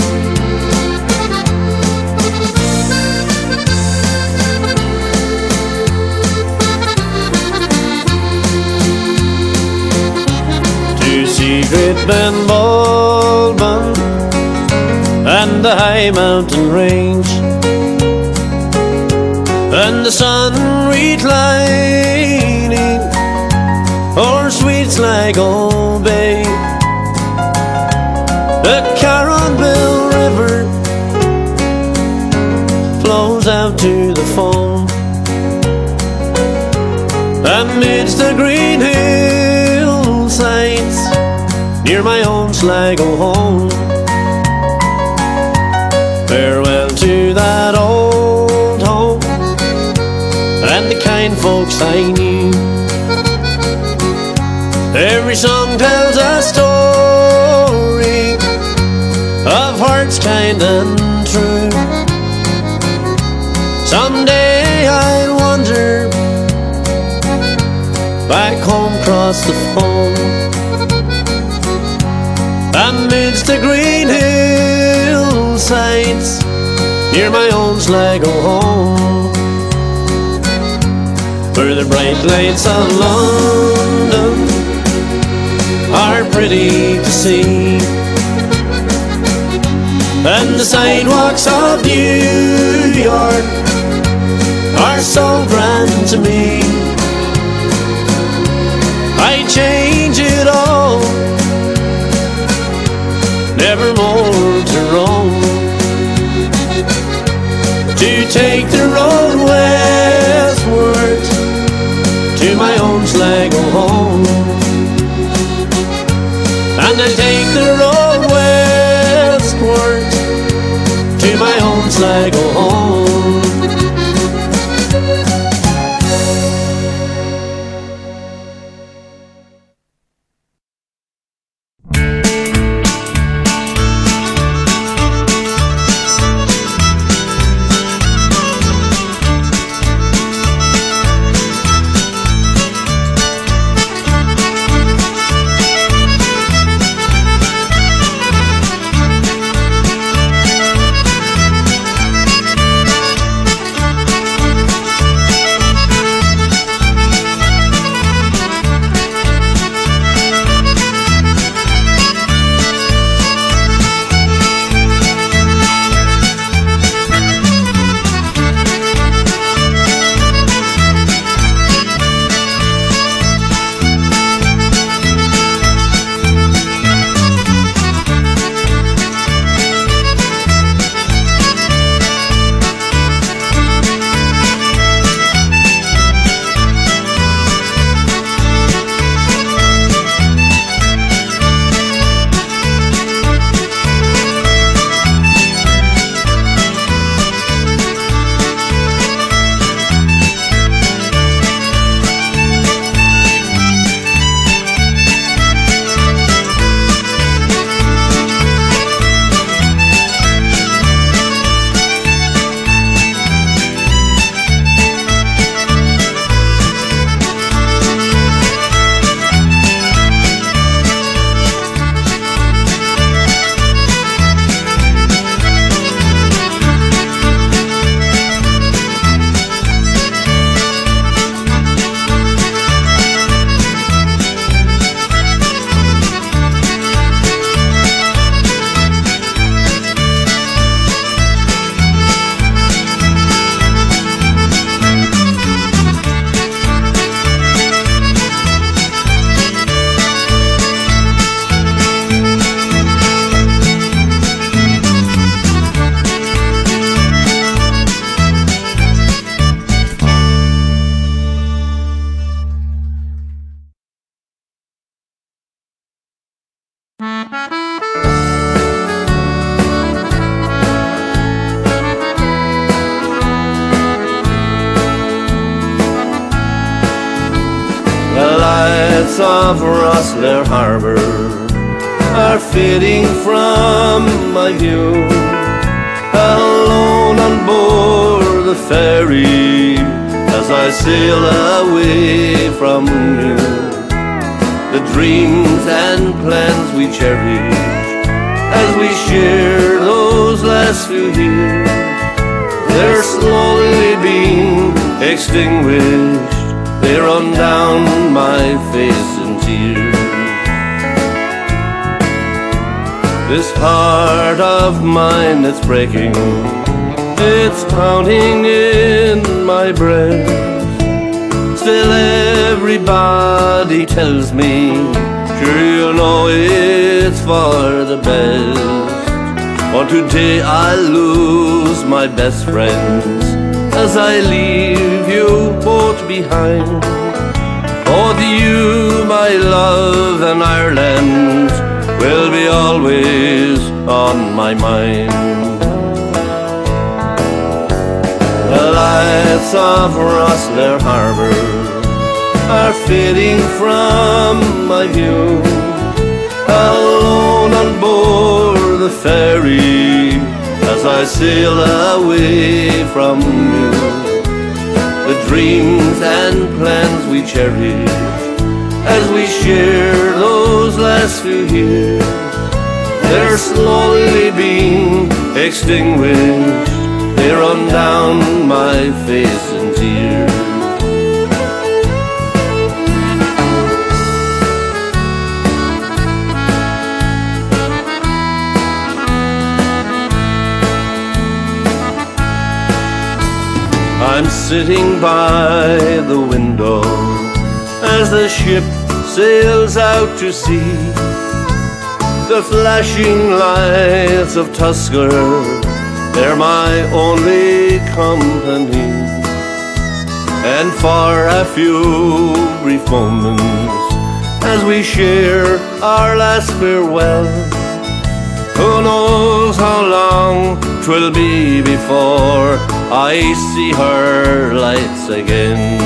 To see great Ben Baldwin and the high mountain range, and the sun reclining o'er sweet Sligo Bay. The Carronville River flows out to the foam, amidst the green hillsides near my own Sligo home. Farewell to that old home and the kind folks I knew. Every song tells a story heart's kind and true. Someday I'll wander back home across the foam, amidst the green hillsides near my own Sligo home, where the bright lights of London are pretty to see, and the sidewalks of New York are so grand to me. I'd change it all, never more to roam, to take the road westward to my own Sligo home. And I take the road westward to my own Sligo home. Of Rosslare Harbour are fading from my view. Alone on board the ferry as I sail away from you. The dreams and plans we cherished as we shared those last few years, they're slowly being extinguished. They run down my face in tears. This heart of mine that's breaking, it's pounding in my breast. Still everybody tells me, sure you know it's for the best. For today I lose my best friends as I leave you both behind. Both you, my love, and Ireland will be always on my mind. The lights of Rosslare Harbour are fading from my view. alone on board the ferry, as I sail away from you. The dreams and plans we cherish as we share those last few years, they're slowly being extinguished. They run down my face in tears. I'm sitting by the window as the ship sails out to sea. The flashing lights of Tusker, they're my only company. And for a few brief moments, as we share our last farewell, who knows how long 'twill be before I see her lights again.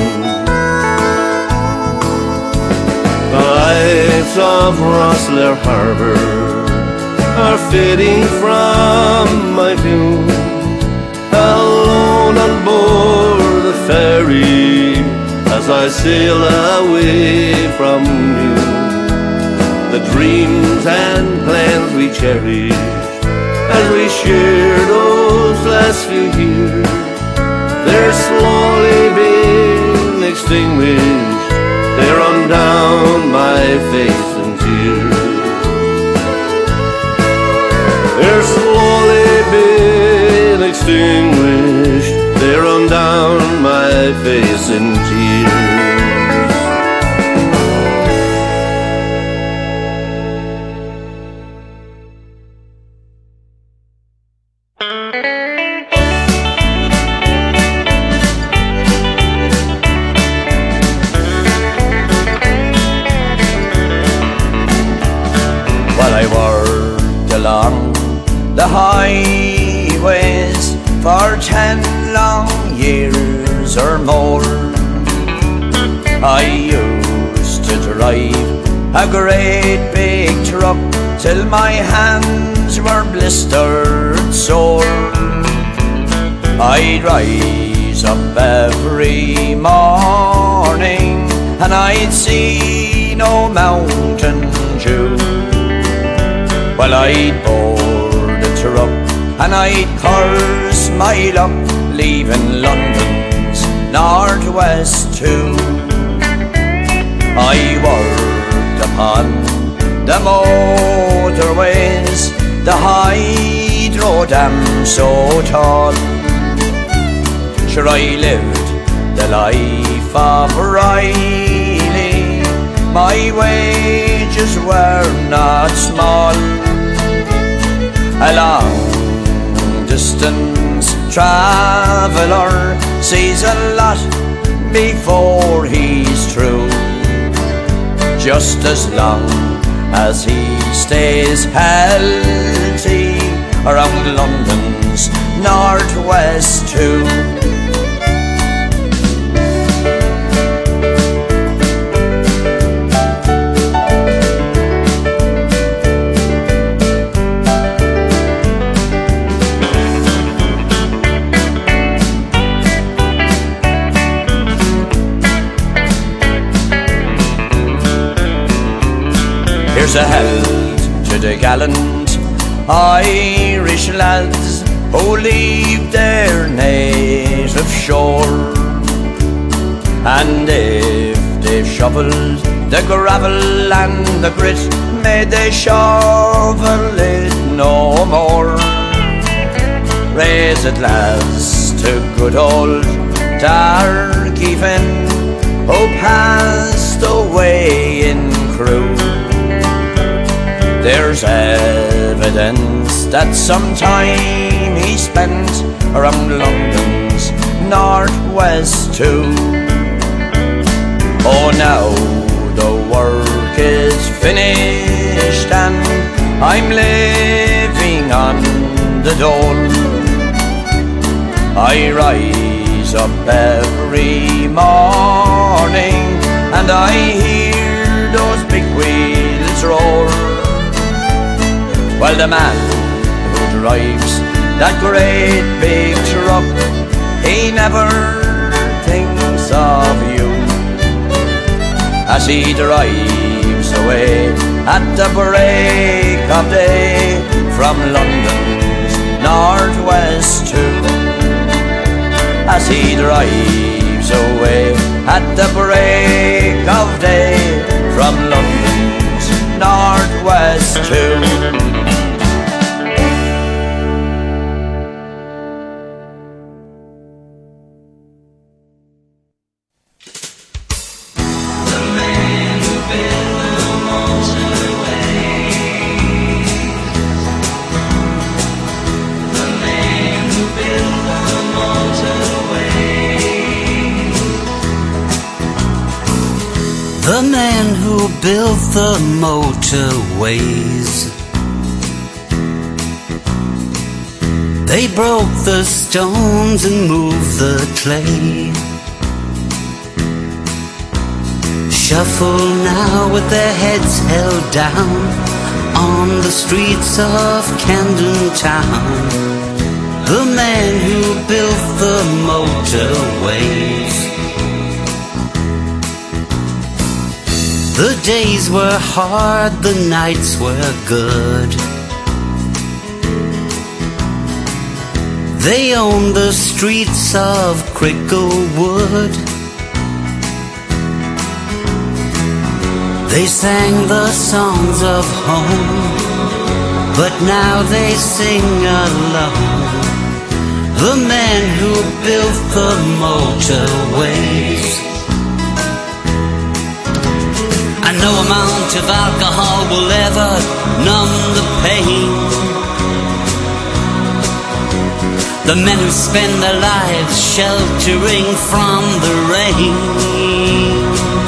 The lights of Rosslare Harbour are fading from my view. Alone on board the ferry, as I sail away from you. The dreams and plans we cherished as we share those last few years, they're slowly being extinguished. They run down my face in tears. They're slowly being extinguished. They run down my face in tears. The highways for 10 long years or more. I used to drive a great big truck till my hands were blistered sore. I'd rise up every morning and I'd see no Mountain Dew. Well, I'd board the truck and I'd curse my luck, leaving London's northwest too. I worked upon the motorways, the hydro dam so tall. Sure, I lived the life of Riley, my wages were not small. A long-distance traveller sees a lot before he's through, just as long as he stays healthy around London's northwest too. Here's a health to the gallant Irish lads who leave their native shore. And if they've shovelled the gravel and the grit, may they shovel it no more. Raise a glass to good old Darky Finn, who passed away in Crewe. There's evidence that some time he spent around London's northwest too. Oh, now the work is finished and I'm living on the dole. I rise up every morning and I hear those big wheels roll. Well, the man who drives that great big truck, he never thinks of you as he drives away at the break of day from London's northwest too. As he drives away at the break of day from London's northwest too. The man who built the motorways, they broke the stones and moved the clay. Shuffle now with their heads held down on the streets of Camden Town. The man who built the motorways. The days were hard, the nights were good. They owned the streets of Cricklewood. They sang the songs of home, but now they sing alone. The man who built the motorways. No amount of alcohol will ever numb the pain. The men who spend their lives sheltering from the rain.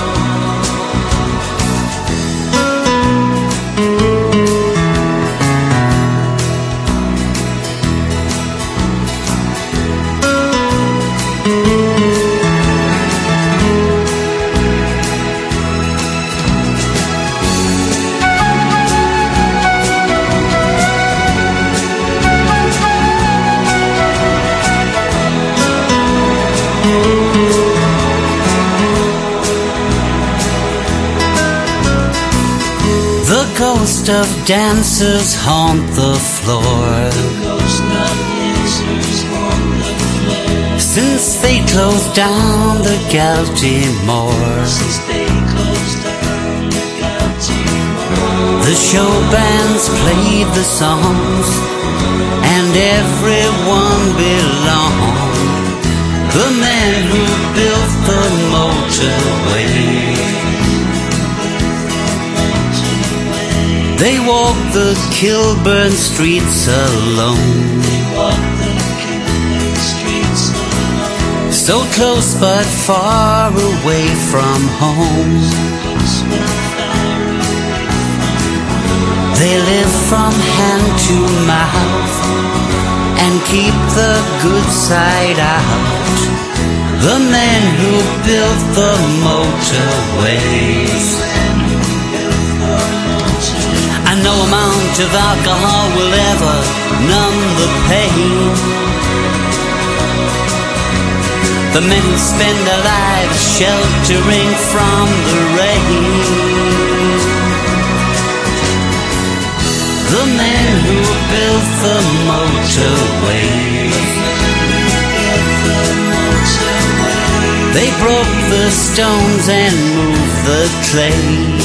The ghost of dancers haunt the floor. Since they closed down the Galtymore. The show bands played the songs and everyone belonged. The man who built the motorway. They walked the Kilburn streets alone. So close but far away from home. They live from hand to mouth and keep the good side out. The man who built the motorways. And no amount of alcohol will ever numb the pain. The men who spend their lives sheltering from the rain. The man who built the motorway. They broke the stones and moved the clay.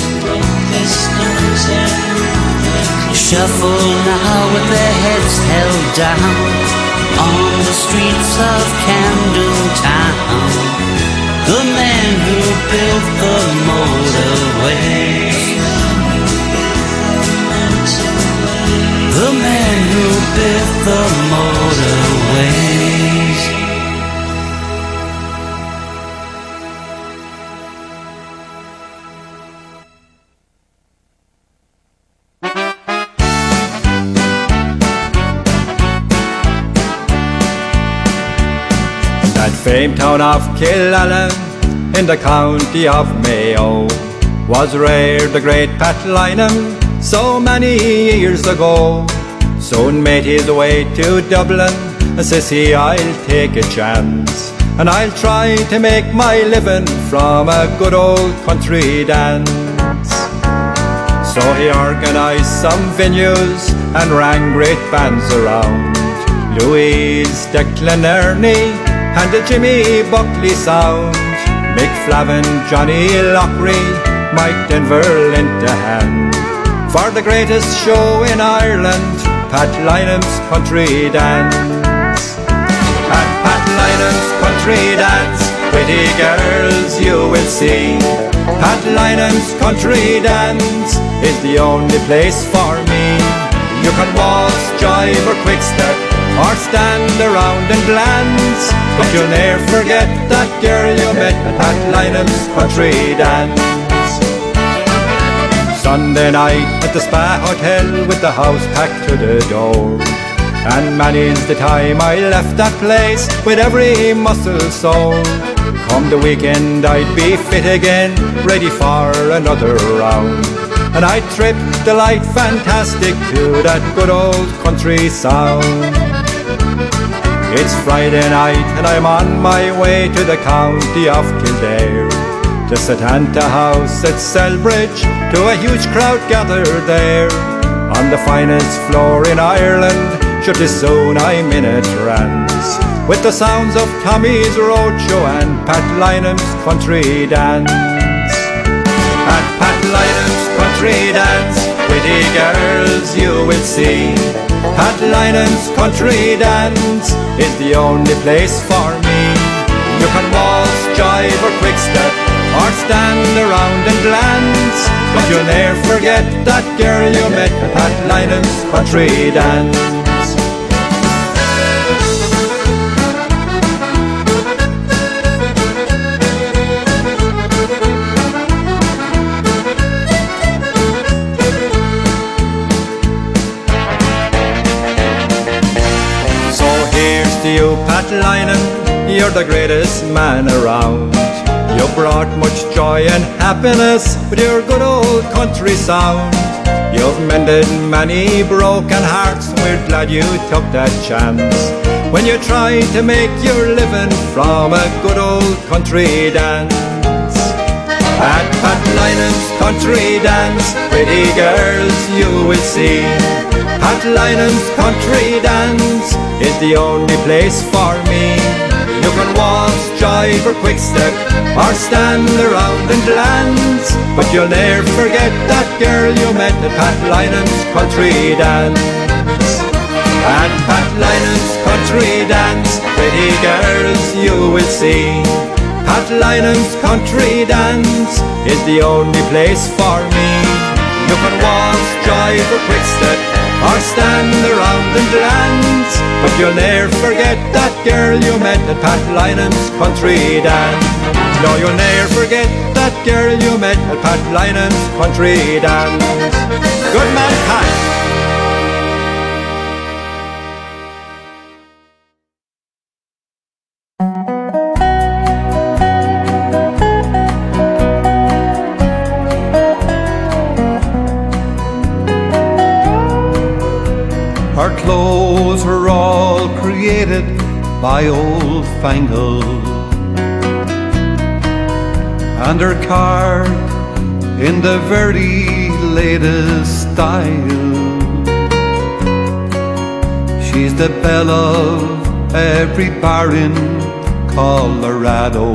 Shuffle now with their heads held down on the streets of Camden Town. The man who built the motorway. The man who built the motorways. Famed town of Killala in the county of Mayo, was reared the great Pat Lynam so many years ago. Soon made his way to Dublin, and says he, I'll take a chance, and I'll try to make my living from a good old country dance. So he organised some venues and rang great bands around. Louise Declan Ernie and the Jimmy Buckley Sound, Mick Flavin, Johnny Loughrey, Mike Denver lent a hand for the greatest show in Ireland, Pat Lynam's Country Dance. At Pat Lynam's Country Dance, pretty girls you will see. Pat Lynam's Country Dance is the only place for me. You can waltz, jive or quick step, or stand around and glance, but you'll ne'er forget that girl you met at Pat Lynam's Country Dance. Sunday night at the Spa Hotel with the house packed to the door, and many's the time I left that place with every muscle sore. Come the weekend I'd be fit again, ready for another round, and I'd trip the light fantastic to that good old country sound. It's Friday night and I'm on my way to the county of Kildare, to Setanta House at Selbridge, to a huge crowd gathered there. On the finest floor in Ireland, sure 'tis soon I'm in a trance, with the sounds of Tommy's Roadshow and Pat Lynam's Country Dance. At Pat Lynam's Country Dance, pretty girls you will see. Pat Lynam's Country Dance is the only place for me. You can waltz, jive or quick step, or stand around and glance, but you'll ne'er forget that girl you met at Pat Lynam's Country Dance. So here's to you, Pat Lynam, you're the greatest man around. You brought much joy and happiness with your good old country sound. You've mended many broken hearts, we're glad you took that chance, when you tried to make your living from a good old country dance. At Pat Lynam's Country Dance, pretty girls you will see. Pat Lynam's Country Dance is the only place for me. You can waltz, jive or quick step, or stand around and glance, but you'll ne'er forget that girl you met at Pat Lynam's Country Dance. At Pat Lynam's Country Dance, pretty girls you will see. Pat Lynam's Country Dance is the only place for me. You can waltz, jive or quick step, or stand around and glance, but you'll ne'er forget that girl you met at Pat Lynam's Country Dance. No, you'll ne'er forget that girl you met at Pat Lynam's Country Dance. Good mankind. Her clothes were all created by Old Fangle, and her car in the very latest style. She's the belle of every bar in Colorado.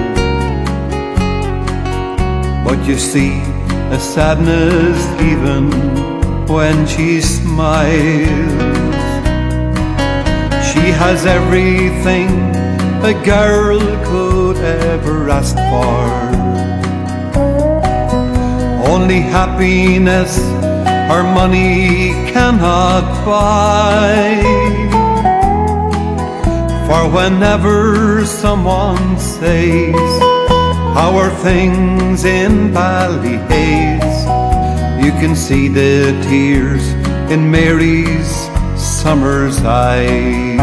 But you see a sadness even when she smiles. She has everything a girl could ever ask for, only happiness her money cannot buy. For whenever someone says, how are things in Ballyhaise, you can see the tears in Mary's summer's eyes.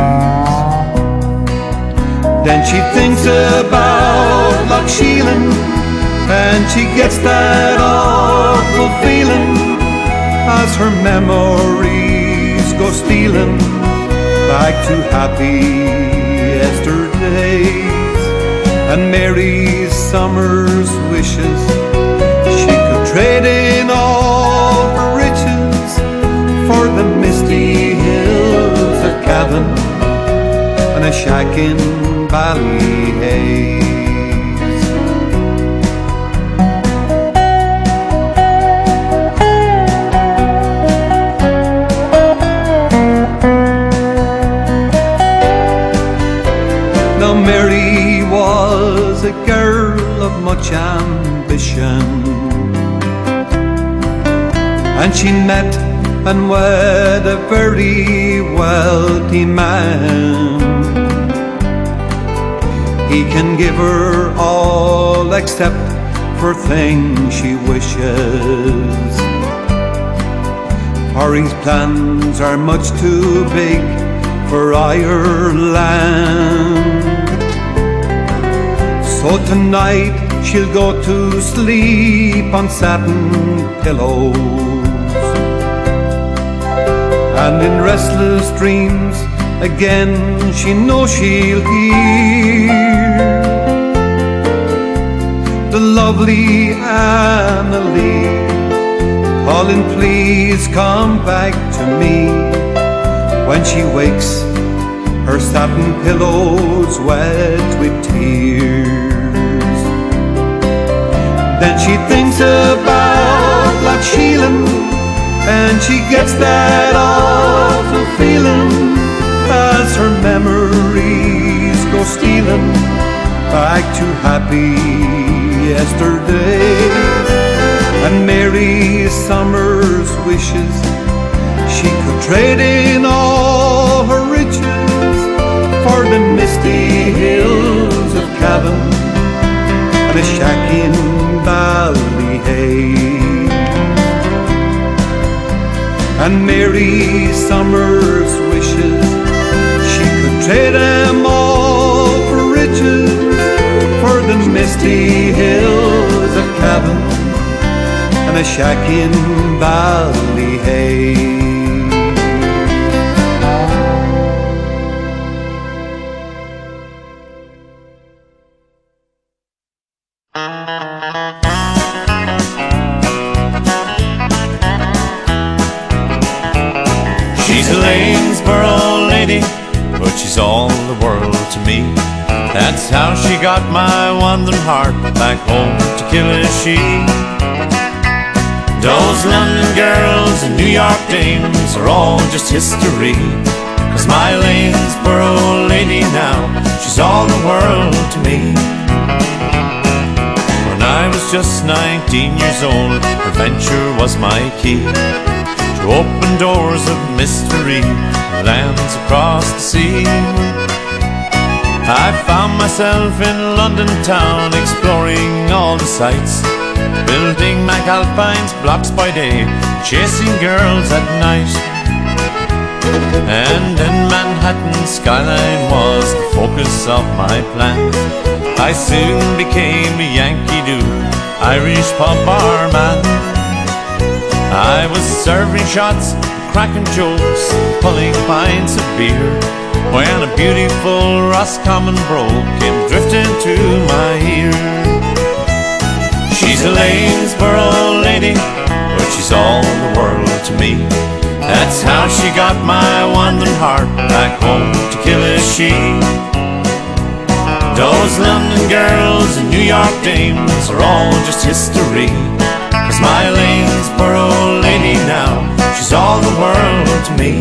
Then she thinks about Loch Sheelin and she gets that awful feeling as her memories go stealing back to happy yesterdays. And Mary's summer's wishes she could trade in all her riches for the misty hills of Cavan and a shack in Ballyhaise. Now Mary was a girl of much ambition, and she met and wed a very wealthy man. He can give her all except for things she wishes, for his plans are much too big for Ireland. So tonight she'll go to sleep on satin pillows, and in restless dreams again she knows she'll hear the lovely Annalie calling, please come back to me. When she wakes, her satin pillows wet with tears. Then she thinks about Black Sheelan, and she gets that awful feeling as her memories go stealing back to happy yesterdays. And Mary's summer's wishes she could trade in all her riches for the misty hills of Cavan and a shack in Ballyhaise. And Mary's summer's wishes she could trade them all for riches for the misty hills of Cavan and a shack in Ballyhaise. She's a Lanesborough lady, but she's all the world to me. That's how she got my wandering heart back home to Killashee. Those London girls and New York dames are all just history, 'cause my Lanesborough lady now, she's all the world to me. When I was just 19 years old, adventure was my key to open doors of mystery, lands across the sea. I found myself in London town, exploring all the sights, building McAlpine's blocks by day, chasing girls at night. And in Manhattan skyline was the focus of my plan. I soon became a Yankee Doodle, Irish pub barman. I was serving shots, cracking jokes, pulling pints of beer, when a beautiful Roscommon brogue came drifting to my ear. She's a Lanesborough lady, but she's all the world to me. That's how she got my wandering heart back home to Killashee. Those London girls and New York dames are all just history, 'cause my Lanesborough lady now, she's all the world to me.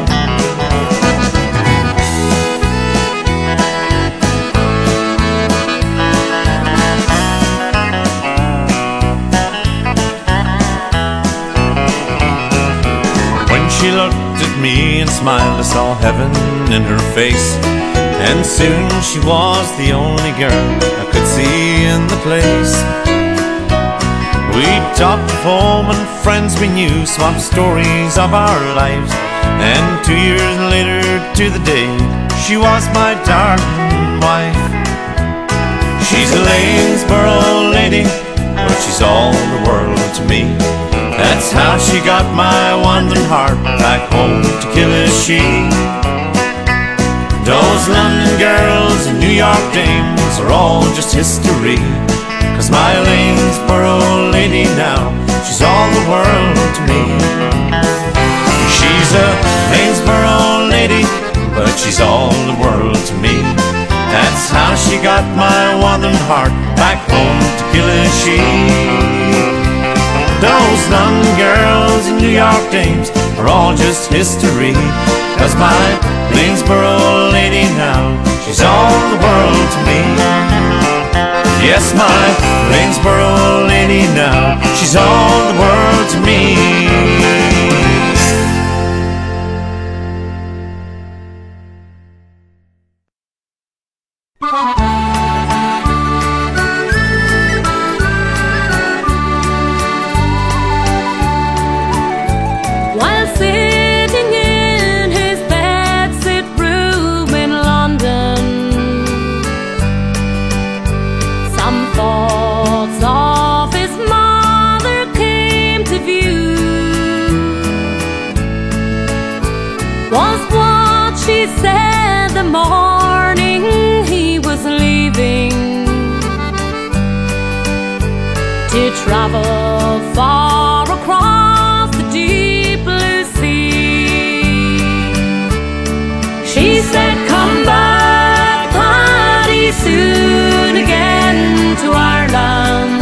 She looked at me and smiled, I saw heaven in her face, and soon she was the only girl I could see in the place. We talked of home and friends we knew, swapped stories of our lives, and 2 years later to the day, she was my darling wife. She's a Lanesborough lady, but she's all the world to me. That's how she got my wandering heart back home to Killashee. Those London girls and New York dames are all just history, 'cause my Lanesborough lady now, she's all the world to me. She's a Lanesborough lady, but she's all the world to me. That's how she got my wandering heart back home to Killashee. Those London girls and New York dames are all just history, 'cause my Lanesborough lady now, she's all the world to me. Yes, my Lanesborough lady now, she's all the world to me. While sitting in his bedsit room in London, some thoughts of his mother came to view. Was what she said the morning he was leaving to travel far across the deep blue sea. She said, "Come back, Paddy, soon again to Ireland.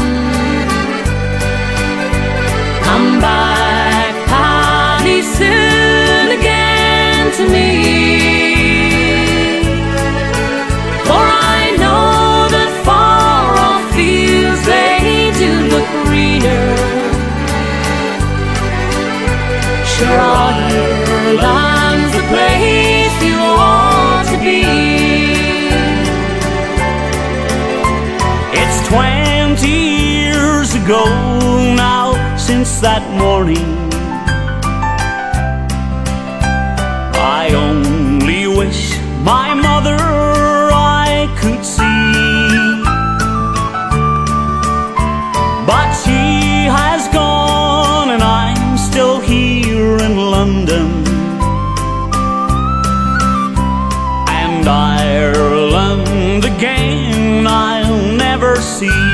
Come back, Paddy, soon again to me. For I know that far off fields they do look greener. Sure, Ireland's the place you ought to be." It's 20 years ago now since that morning. I only wish my mother I could see, but she has gone and I'm still here in London, and Ireland again I'll never see.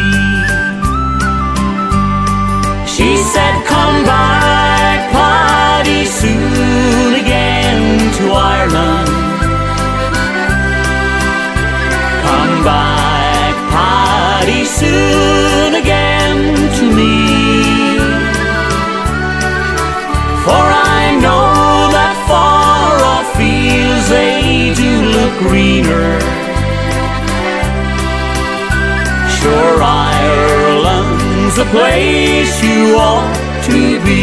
She said, "Come back, Paddy, soon again to Ireland. Come back, Paddy, soon again to me. For I know that far off fields they do look greener. Sure, Ireland's the place you ought to be."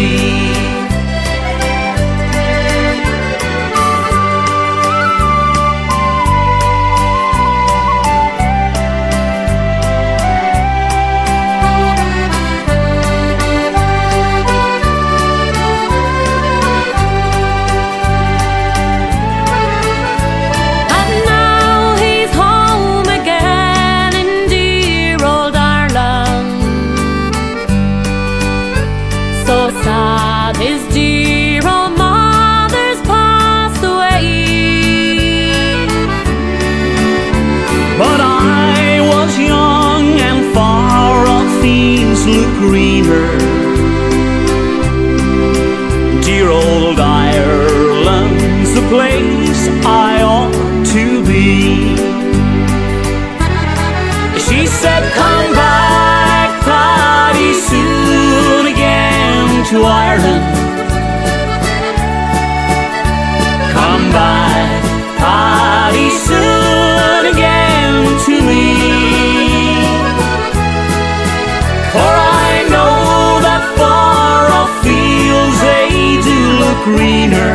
And now he's home again in dear old Ireland. So sad his dear old mother's passed away. But I was young and far off fields look greener. Dear old Ireland's the place I ought to be. She said, "Come back, Paddy, soon again to Ireland. Come back, Paddy, soon again to me. For I know that far off fields they do look greener.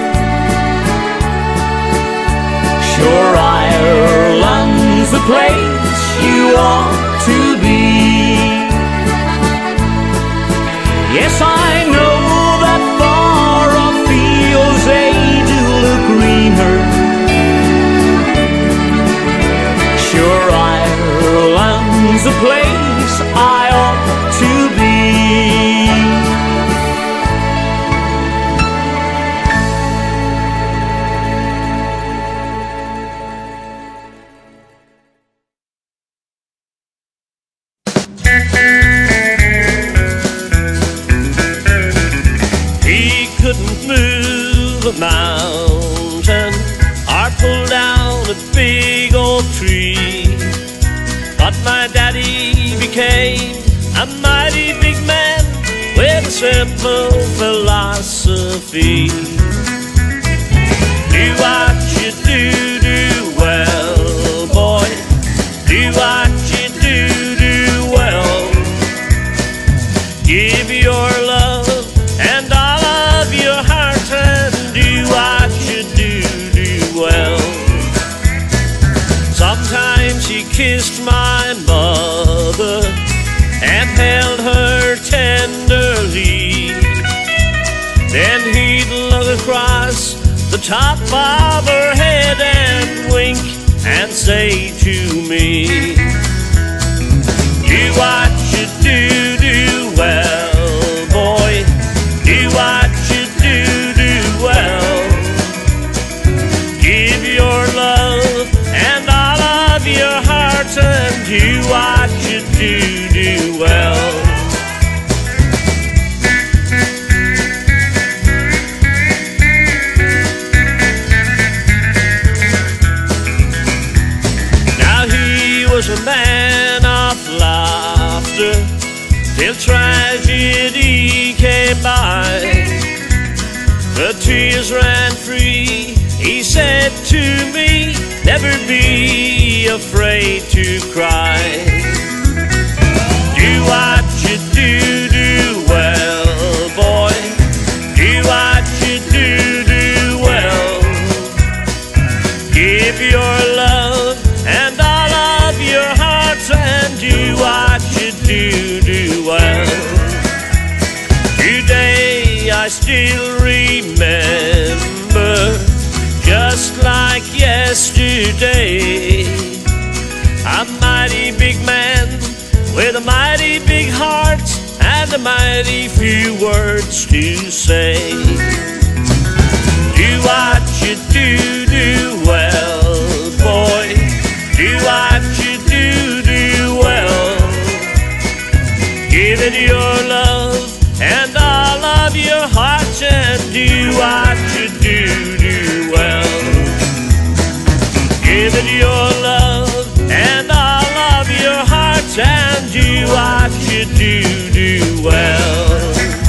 Sure, Ireland's the place you ought to be." Yes, I know that far off fields they do look greener. Sure, Ireland's the place I ought tree. But my daddy became a mighty big man with a simple philosophy. Do what you do well, boy. Do what you do well. Give your love and all of your heart and do what you do well. Sometimes he kissed my mother and held her tenderly. Then he'd look across the top of her head and wink and say to me, do what you do well, boy. Do what you do well. Give your love and all of your heart and do what you do well. Was a man of laughter till tragedy came by. The tears ran free. He said to me, never be afraid to cry. Do what you do well, boy. Do what you do well. Give your love and all of your heart and do what you do well. Today I still remember, just like yesterday, a mighty big man with a mighty big heart and a mighty few words to say. Do what you do well, boy. Do what you do well. Give it your love and all of your heart and do what you do well. Give it your love and all of your heart and do what you do well.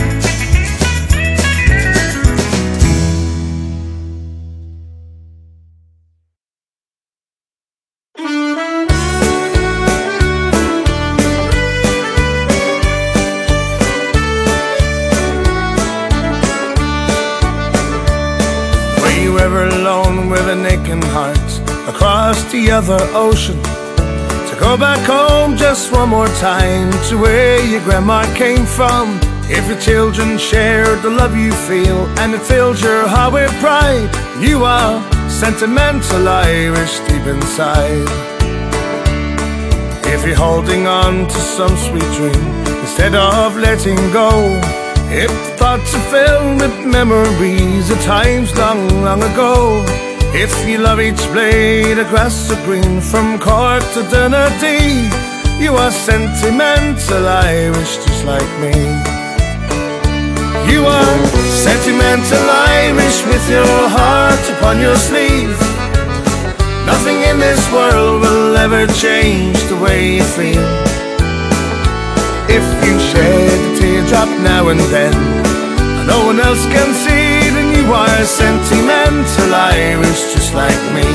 Alone with an aching heart across the other ocean, to go back home just one more time to where your grandma came from. If your children shared the love you feel and it fills your heart with pride, you are sentimental Irish deep inside. If you're holding on to some sweet dream instead of letting go, if thoughts are filled with memories of times long, long ago, if you love each blade of grass of green from Cork to Dundee, you are sentimental Irish just like me. You are sentimental Irish with your heart upon your sleeve. Nothing in this world will ever change the way you feel. If you shed a teardrop now and then and no one else can see, then you are sentimental Irish just like me.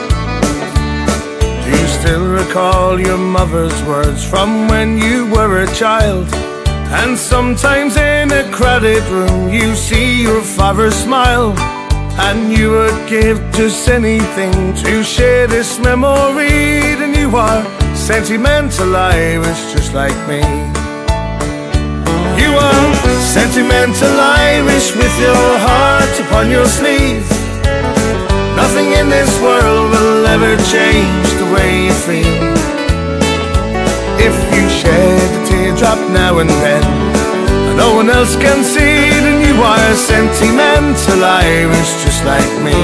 Do you still recall your mother's words from when you were a child? And sometimes in a crowded room you see your father smile, and you would give just anything to share this memory. Then you are sentimental Irish just like me. You are sentimental Irish with your heart upon your sleeve. Nothing in this world will ever change the way you feel. If you shed a teardrop now and then and no one else can see, then you are sentimental Irish just like me.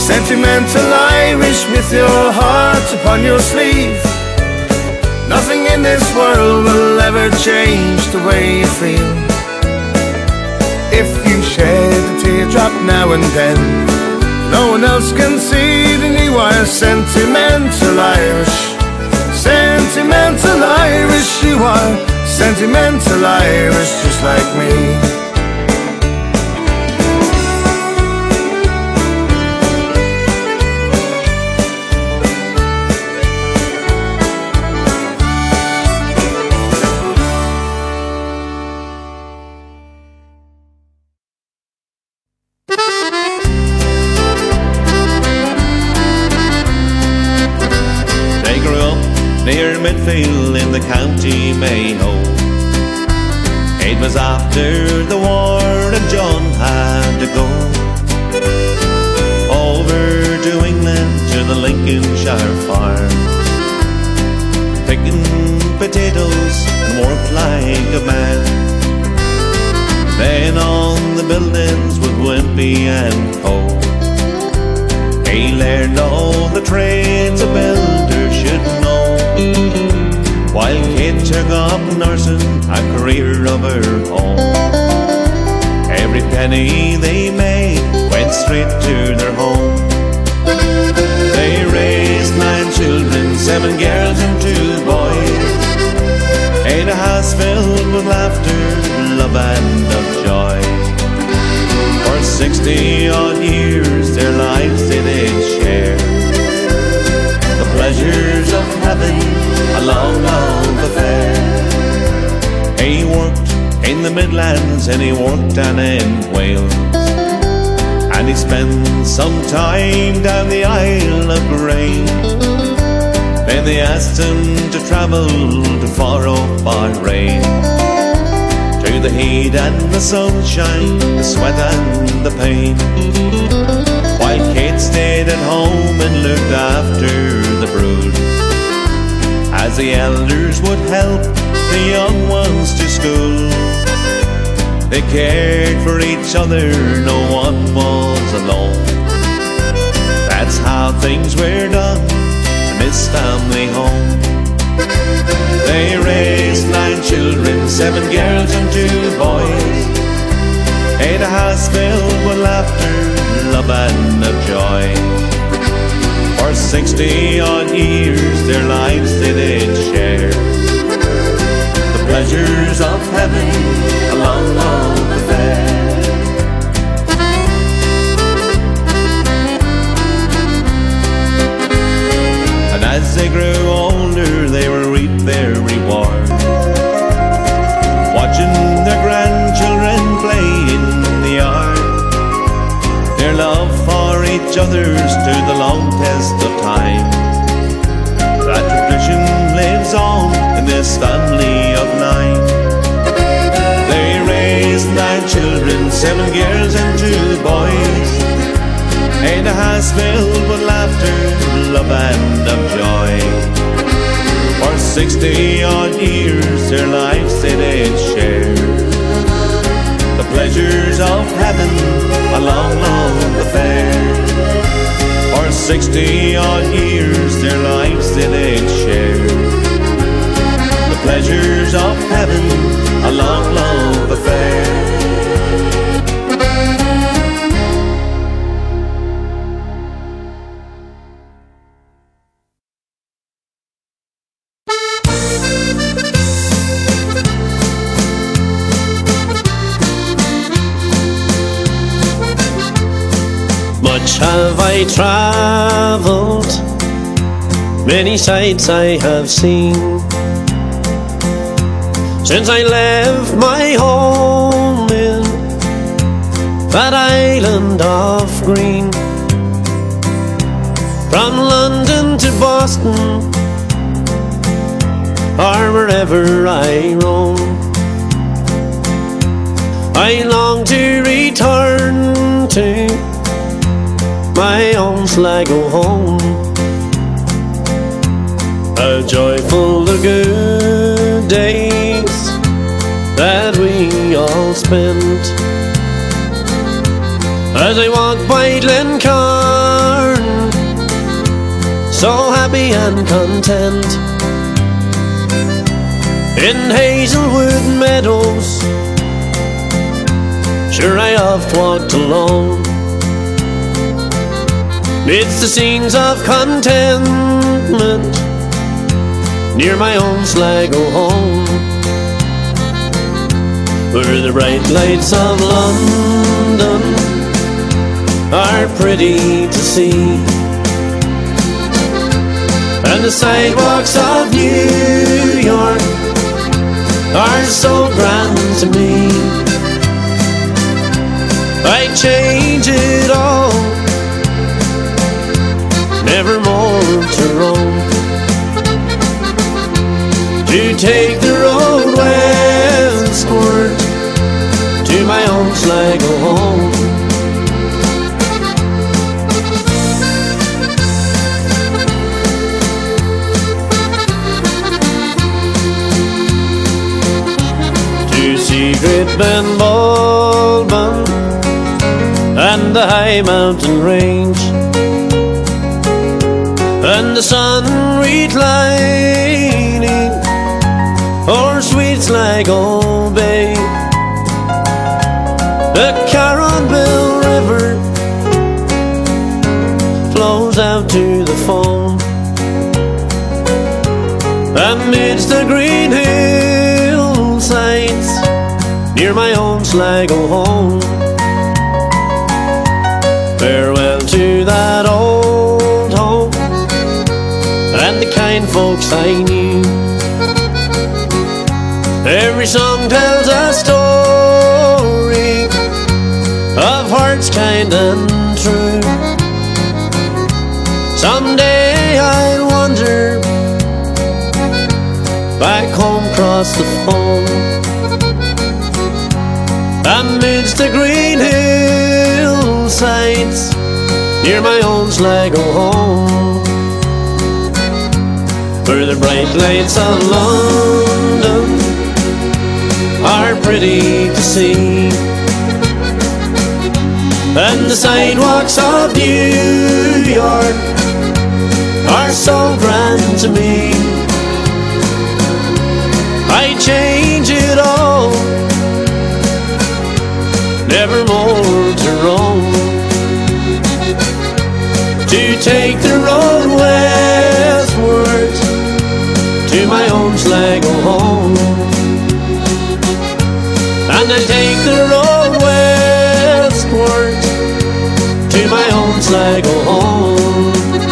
Sentimental Irish with your heart upon your sleeve. Nothing in this world will ever change the way you feel. If you shed a teardrop now and then, no one else can see that you are sentimental Irish. Sentimental Irish, you are sentimental Irish, just like me. In the county Mayo. It was after the war and John had to go over to England to the Lincolnshire farm, picking potatoes and work like a man. Then on the buildings with Wimpy and Co. He learned all the trades a builder should know, while Kate took up nursing, a career of her own. Every penny they made went straight to their home. They raised 9 children, 7 girls and 2 boys, in a house filled with laughter, love and of joy. For 60 odd years their lives they did share, the pleasures of heaven, a long love affair. He worked in the Midlands and he worked down in Wales, and he spent some time down the Isle of Grain. Then they asked him to travel to far off Bahrain, to the heat and the sunshine, the sweat and the pain, while Kate stayed at home and looked after the brood, as the elders would help the young ones to school. They cared for each other, no one was alone. That's how things were done in this family home. They raised 9 children, 7 girls and 2 boys, in a house filled with laughter, love and of joy. For 60 odd years their lives they did share, the pleasures of heaven, a long love affair. And as they grew older they will reap their reward, watching their grandchildren play in the yard. Their love for each other stood the long test of time. That tradition lives on in this family of 9. They raised 9 children, 7 girls and 2 boys, in a house filled with laughter, love and of joy. For 60 odd years their lives they did share, the pleasures of heaven, a long love affair. For 60 odd years their lives they did share, the pleasures of heaven, a long love affair. Much have I travelled, many sights I have seen, since I left my home in that island of green. From London to Boston, or wherever I roam, I long to return to my own Sligo home. A joyful the good days that we all spent, as I walked by Glencairn, so happy and content. in Hazelwood Meadows. Sure, I oft walked alone midst the scenes of contentment near my own Sligo home, where the bright lights of London are pretty to see, and the sidewalks of New York are so grand to me. I'd change it all, never more to roam, to take the road westward to my own Sligo home. To see Great Ben Baldwin and the high mountain range, and the sun reclining o'er sweet Sligo Bay. The Carronville River flows out to the foam amidst the green hillsides near my own Sligo home. Farewell to that old home and the kind folks I knew. Every song tells a story of hearts kind and true. Someday I'll wander back home across the foam amidst the green hillsides near my own Sligo home, where the bright lights of London are pretty to see, and the sidewalks of New York are so grand to me. I change it all, never more to roam, to take the road westward to my own Sligo home. And I take the road westward to my own Sligo home.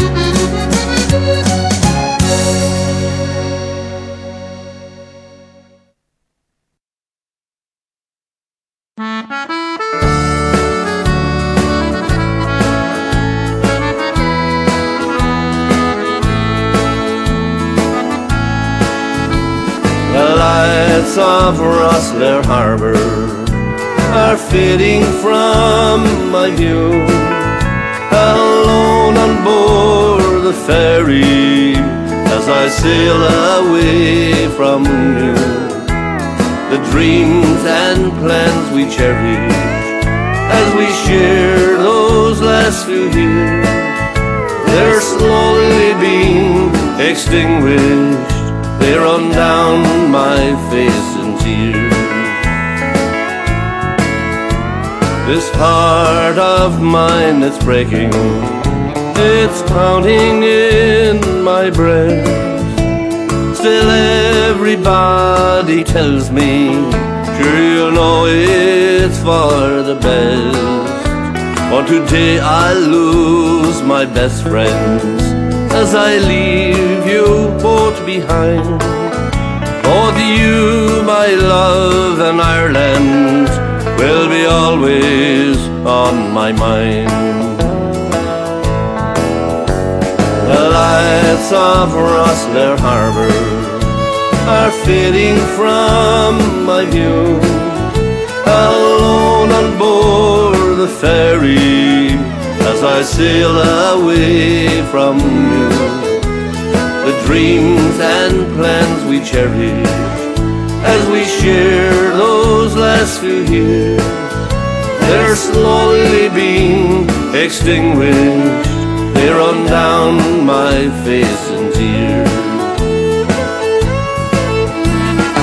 The lights of Rosslare Harbour are fading from my view. Alone on board the ferry as I sail away from you. The dreams and plans we cherished as we shared those last few years, they're slowly being extinguished. They run down my face in tears. This heart of mine that's breaking, it's pounding in my breast. Still everybody tells me, sure you know it's for the best. For today I lose my best friends as I leave you both behind. Both you, my love, and Ireland will be always on my mind. The lights of Rosslare Harbour are fading from my view. Alone on board the ferry as I sail away from you. The dreams and plans we cherished as we shared those last few years, they're slowly being extinguished. They run down my face in tears.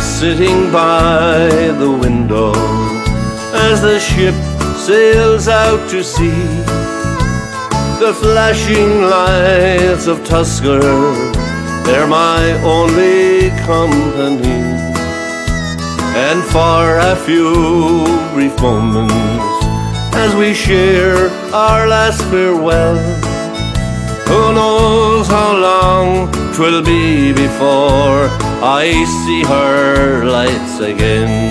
sitting by the window as the ship sails out to sea. The flashing lights of Tusker, they're my only company. And for a few brief moments as we share our last farewell, who knows how long 'twill be before I see her lights again.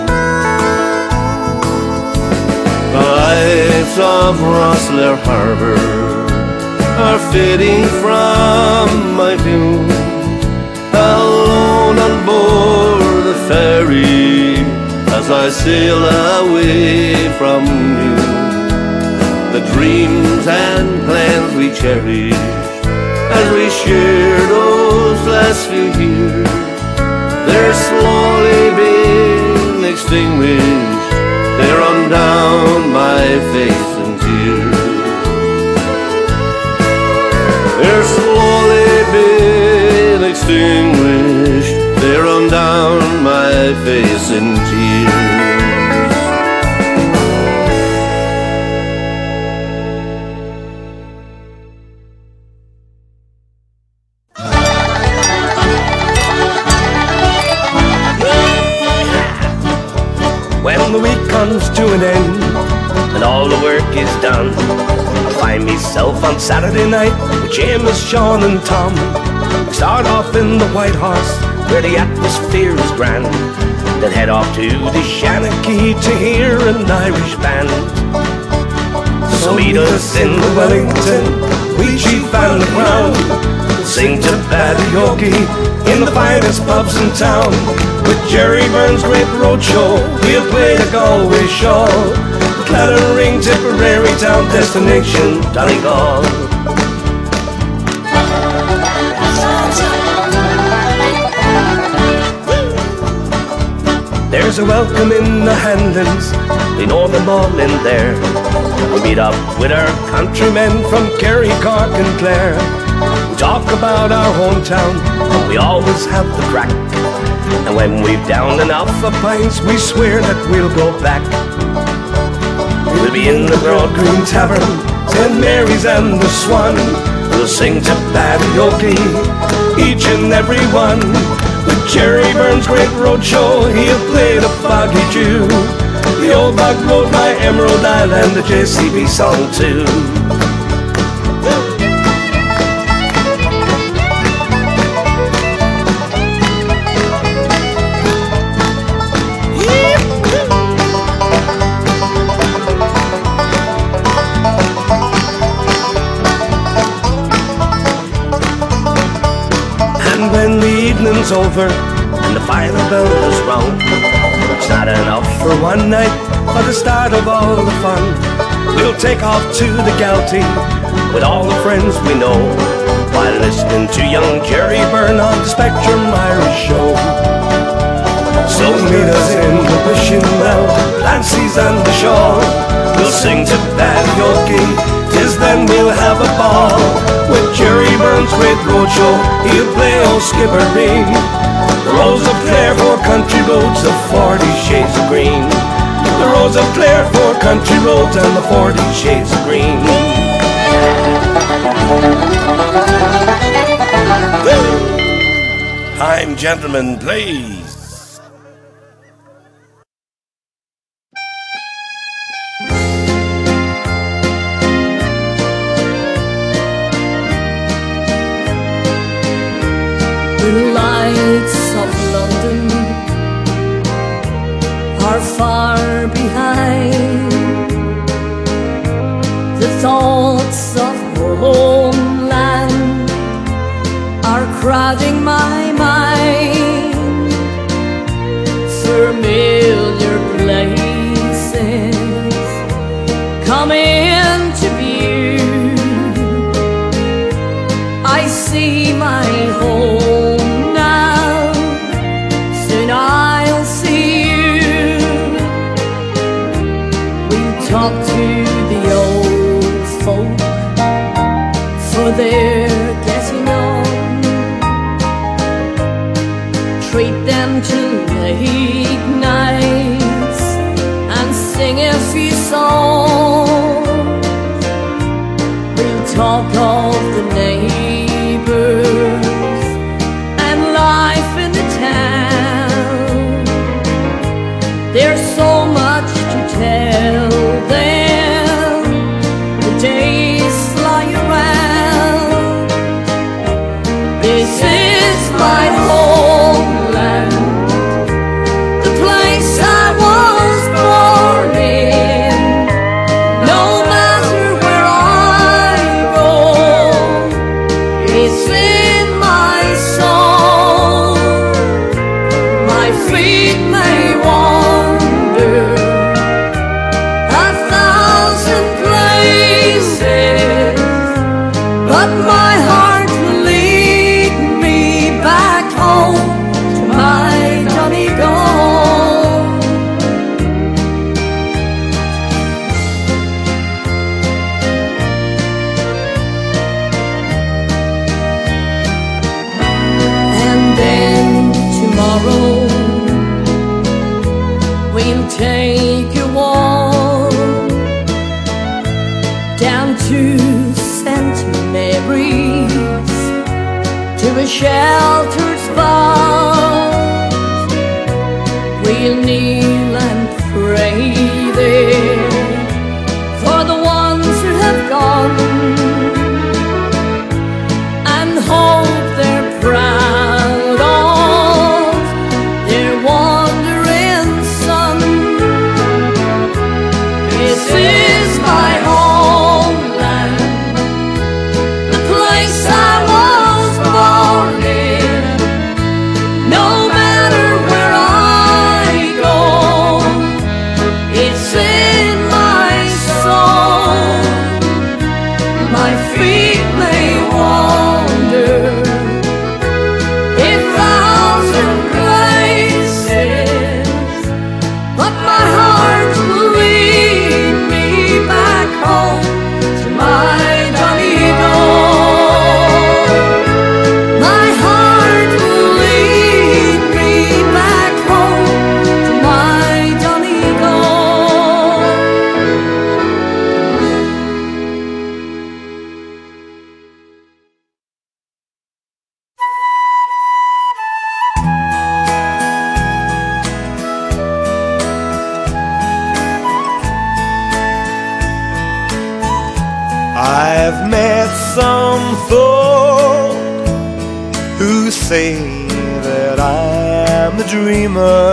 The lights of Rosslare Harbour are fading from my view. Alone on board the ferry as I sail away from you. The dreams and plans we cherished as we share those last few years, they're slowly being extinguished. They run down my face in tears. They're slowly being extinguished. They run down my face in tears. When the week comes to an end and all the work is done, I find myself on Saturday night with James, Sean and Tom. We start off in the White Horse where the atmosphere is grand, then head off to the Shanachie to hear an Irish band. So meet us in the Wellington, we chief and the Crown, sing to Badioki in the finest pubs in town. With Jerry Burns' great roadshow, we'll play the Galway show. Clattering, Tipperary town, destination Donegal. There's a welcome in the Handlands, we know them all in there. We meet up with our countrymen from Kerry, Cork and Clare. We talk about our hometown, we always have the crack. And when we've downed enough of pints, we swear that we'll go back. We'll be in the Broad Green Tavern, St. Mary's and the Swan. We'll sing to Badioki, each and every one. With Jerry Burns' great roadshow, he'll play the Foggy Jew, the Old Bog Road by Emerald Isle, and the JCB song too. Evening's over and the final bell is rung. It's not enough for one night, but the start of all the fun. We'll take off to the Galtee with all the friends we know, while listening to young Jerry Byrne on the Spectrum Irish show. So meet us in the Wishing Well, Clancy's and the Shaw. We'll sing to Badioki, 'tis then we'll have a ball. With Jerry Burns' great roadshow, he'll play Old Skibbereen, the Rose of Clare for country roads, the 40 Shades of Green. The Rose of Clare for country roads and the 40 Shades of Green. Time, gentlemen, please. The lights of London are far behind. The thoughts of homeland are crowding my mind. Familiar places come into view. I see my home. I'll see you. We'll talk to the old folk, for they're getting on. There's so much to tell them. The days fly around. This is my homeland, the place I was born in. No matter where I go, it's in my soul. My feet may wander 1,000 places, but my heart will lead me back home to my Donegal. And then tomorrow we'll take a walk down to St. Mary's, to a sheltered spot. We'll kneel and pray there for the ones who have gone, and hope they're proud of their wandering son. This is my homeland, the place I was born in. No matter where I go, it's in my soul. My feet may wander 1,000 places, but my heart will lead me back home to my Donegal. My heart will lead me back home to my Donegal. I've met some folk who say that I'm a dreamer,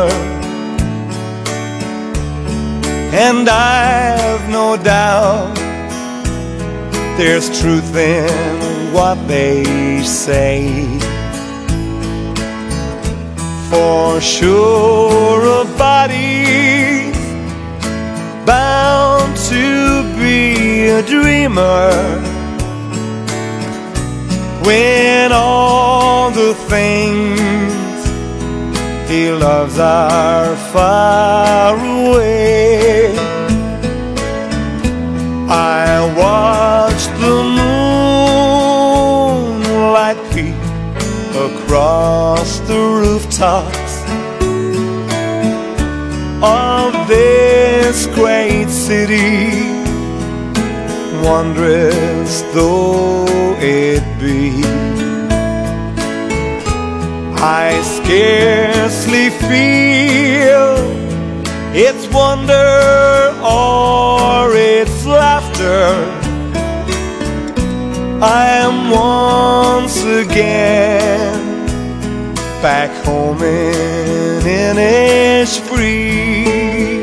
and I've no doubt there's truth in what they say. For sure a body's bound to be a dreamer when all the things he loves are far away. I watch the moonlight peek across the rooftops of this great city, wondrous though it be. I scarcely feel its wonder or its laughter. I am once again back home in Innisfree,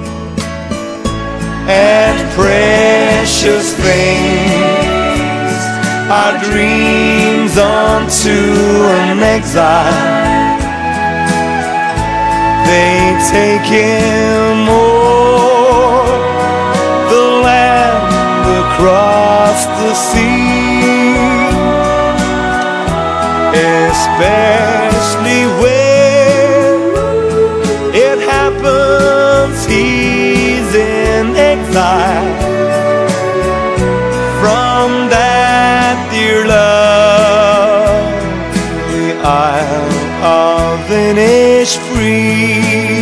and precious things are dreams unto an exile. They take him o'er the land across the sea, especially when it happens he's in exile from that dear love, the Isle of Innisfree.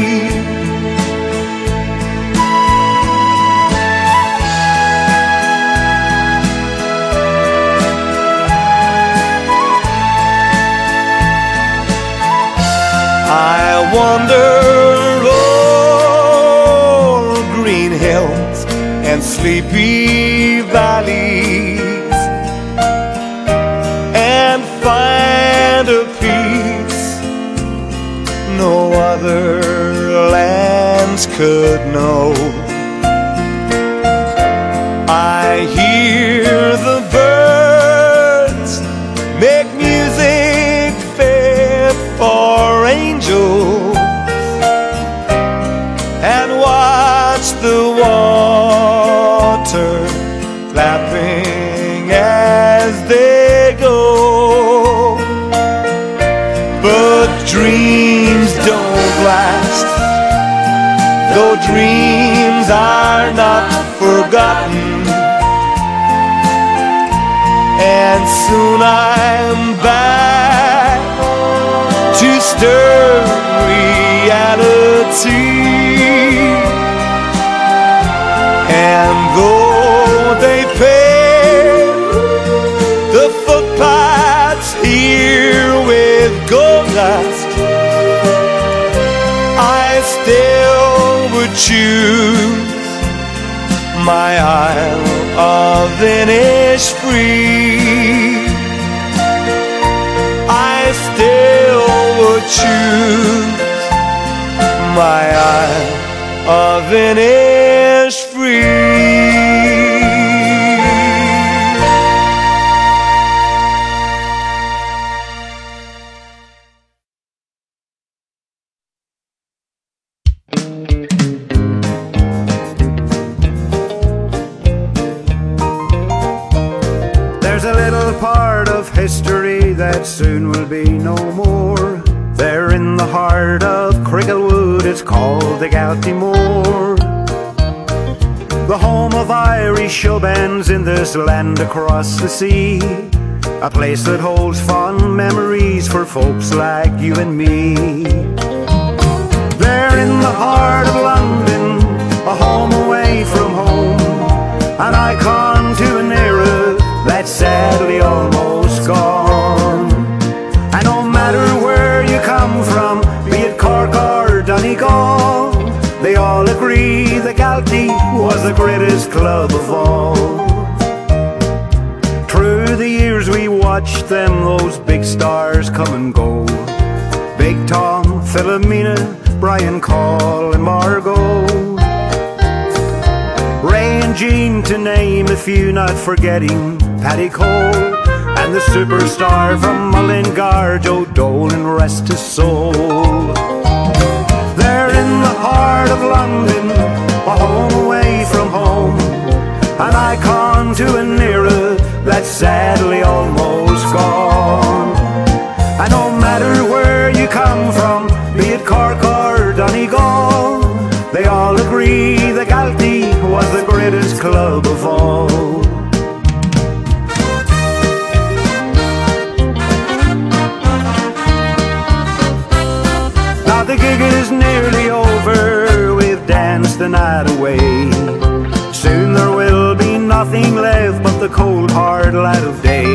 I wonder, oh, sleepy valleys and find a peace no other lands could know. I hear the birds make music fit for angels and watch the water lapping as they go. But dreams don't last, though dreams are not forgotten. And soon I'm back to stern reality. And though they pave the footpaths here with gold dust, I still would choose my Isle of Innisfree. I still would choose my Isle of Innisfree. History that soon will be no more. There in the heart of Cricklewood, it's called the Gouty Moor. The home of Irish show bands in this land across the sea. A place that holds fond memories for folks like you and me. There in the heart of London, a home away from home, an icon to an era that's sadly almost gone. And no matter where you come from, be it Cork or Donegal, they all agree the Gouty was the greatest club of all. Through the years we watched them, those big stars come and go. Big Tom, Philomena, Brian Call and Margot, Ray and Jean, to name a few, not forgetting Paddy Cole, and the superstar from Mullingar, Joe Dolan, rest his soul. There in the heart of London, a home away from home, an icon to an era that's sadly almost gone. And no matter where you come from, be it Cork or Donegal, they all agree the Gouty was the greatest club of all. Now the gig is nearly over, we've danced the night away. Soon there will be nothing left but the cold hard light of day.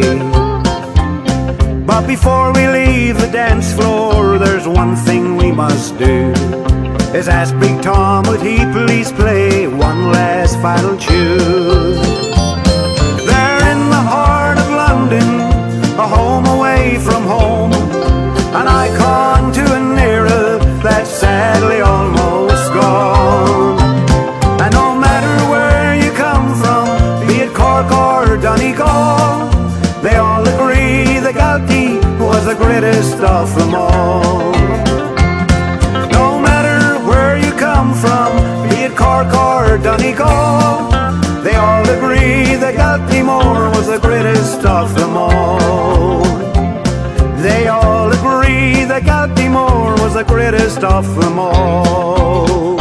But before we leave the dance floor, there's one thing we must do, is ask Big Tom would he please play one last final tune. There in the heart of London, a home away from home, an icon to an era that's sadly almost gone. And no matter where you come from, be it Cork or Donegal, they all agree the Gouty was the greatest of them all. No matter where you come from, be it Cork or Donegal, they all agree the Gouty Moor was the greatest of them all. They all agree the Gouty Moor was the greatest of them all.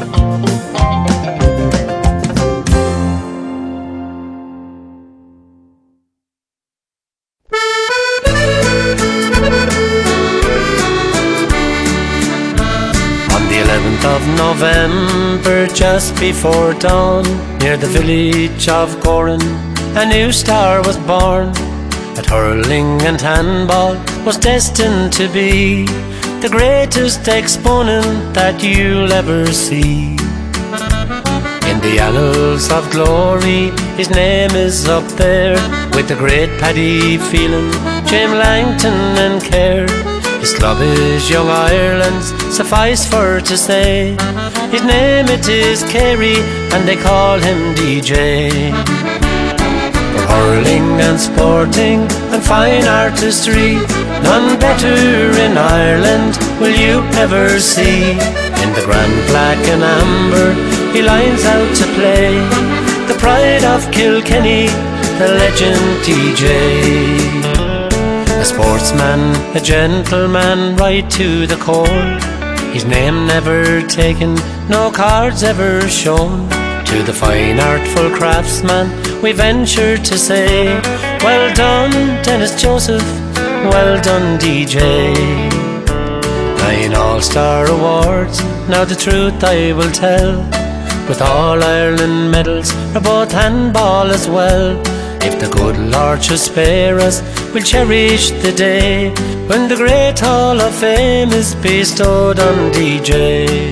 Of November, just before dawn, near the village of Goran, a new star was born. At hurling and handball was destined to be the greatest exponent that you'll ever see. In In the annals of glory, his name is up there, with the great Paddy Phelan, Jim Langton and Kerr. His club is Young Ireland's, suffice for to say. His name it is Kerry, and they call him DJ. For hurling and sporting and fine artistry, none better in Ireland will you ever see. In the grand black and amber he lines out to play, the pride of Kilkenny, the legend DJ. A sportsman, a gentleman, right to the core. His name never taken, no cards ever shown. To the fine artful craftsman we venture to say, well done Dennis Joseph, well done DJ. 9 All-Star awards, now the truth I will tell, with All-Ireland medals for both handball as well. If the good Lord should spare us, we'll cherish the day when the great Hall of Fame is bestowed on DJ.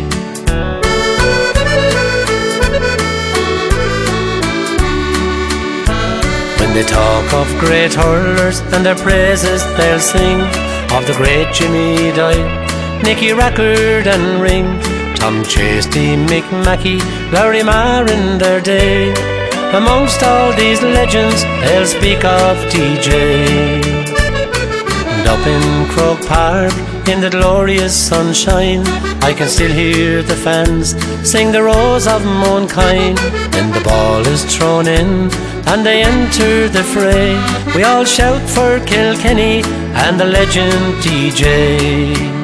When they talk of great hurlers and their praises they'll sing, of the great Jimmy Doyle, Nicky Rackard and Ring, Tom Chasty, Mick Mackey, Larry Marr in their day. Amongst all these legends they'll speak of DJ. And up in Croke Park, in the glorious sunshine, I can still hear the fans sing the Rose of Moonkind. When the ball is thrown in and they enter the fray, we all shout for Kilkenny and the legend DJ.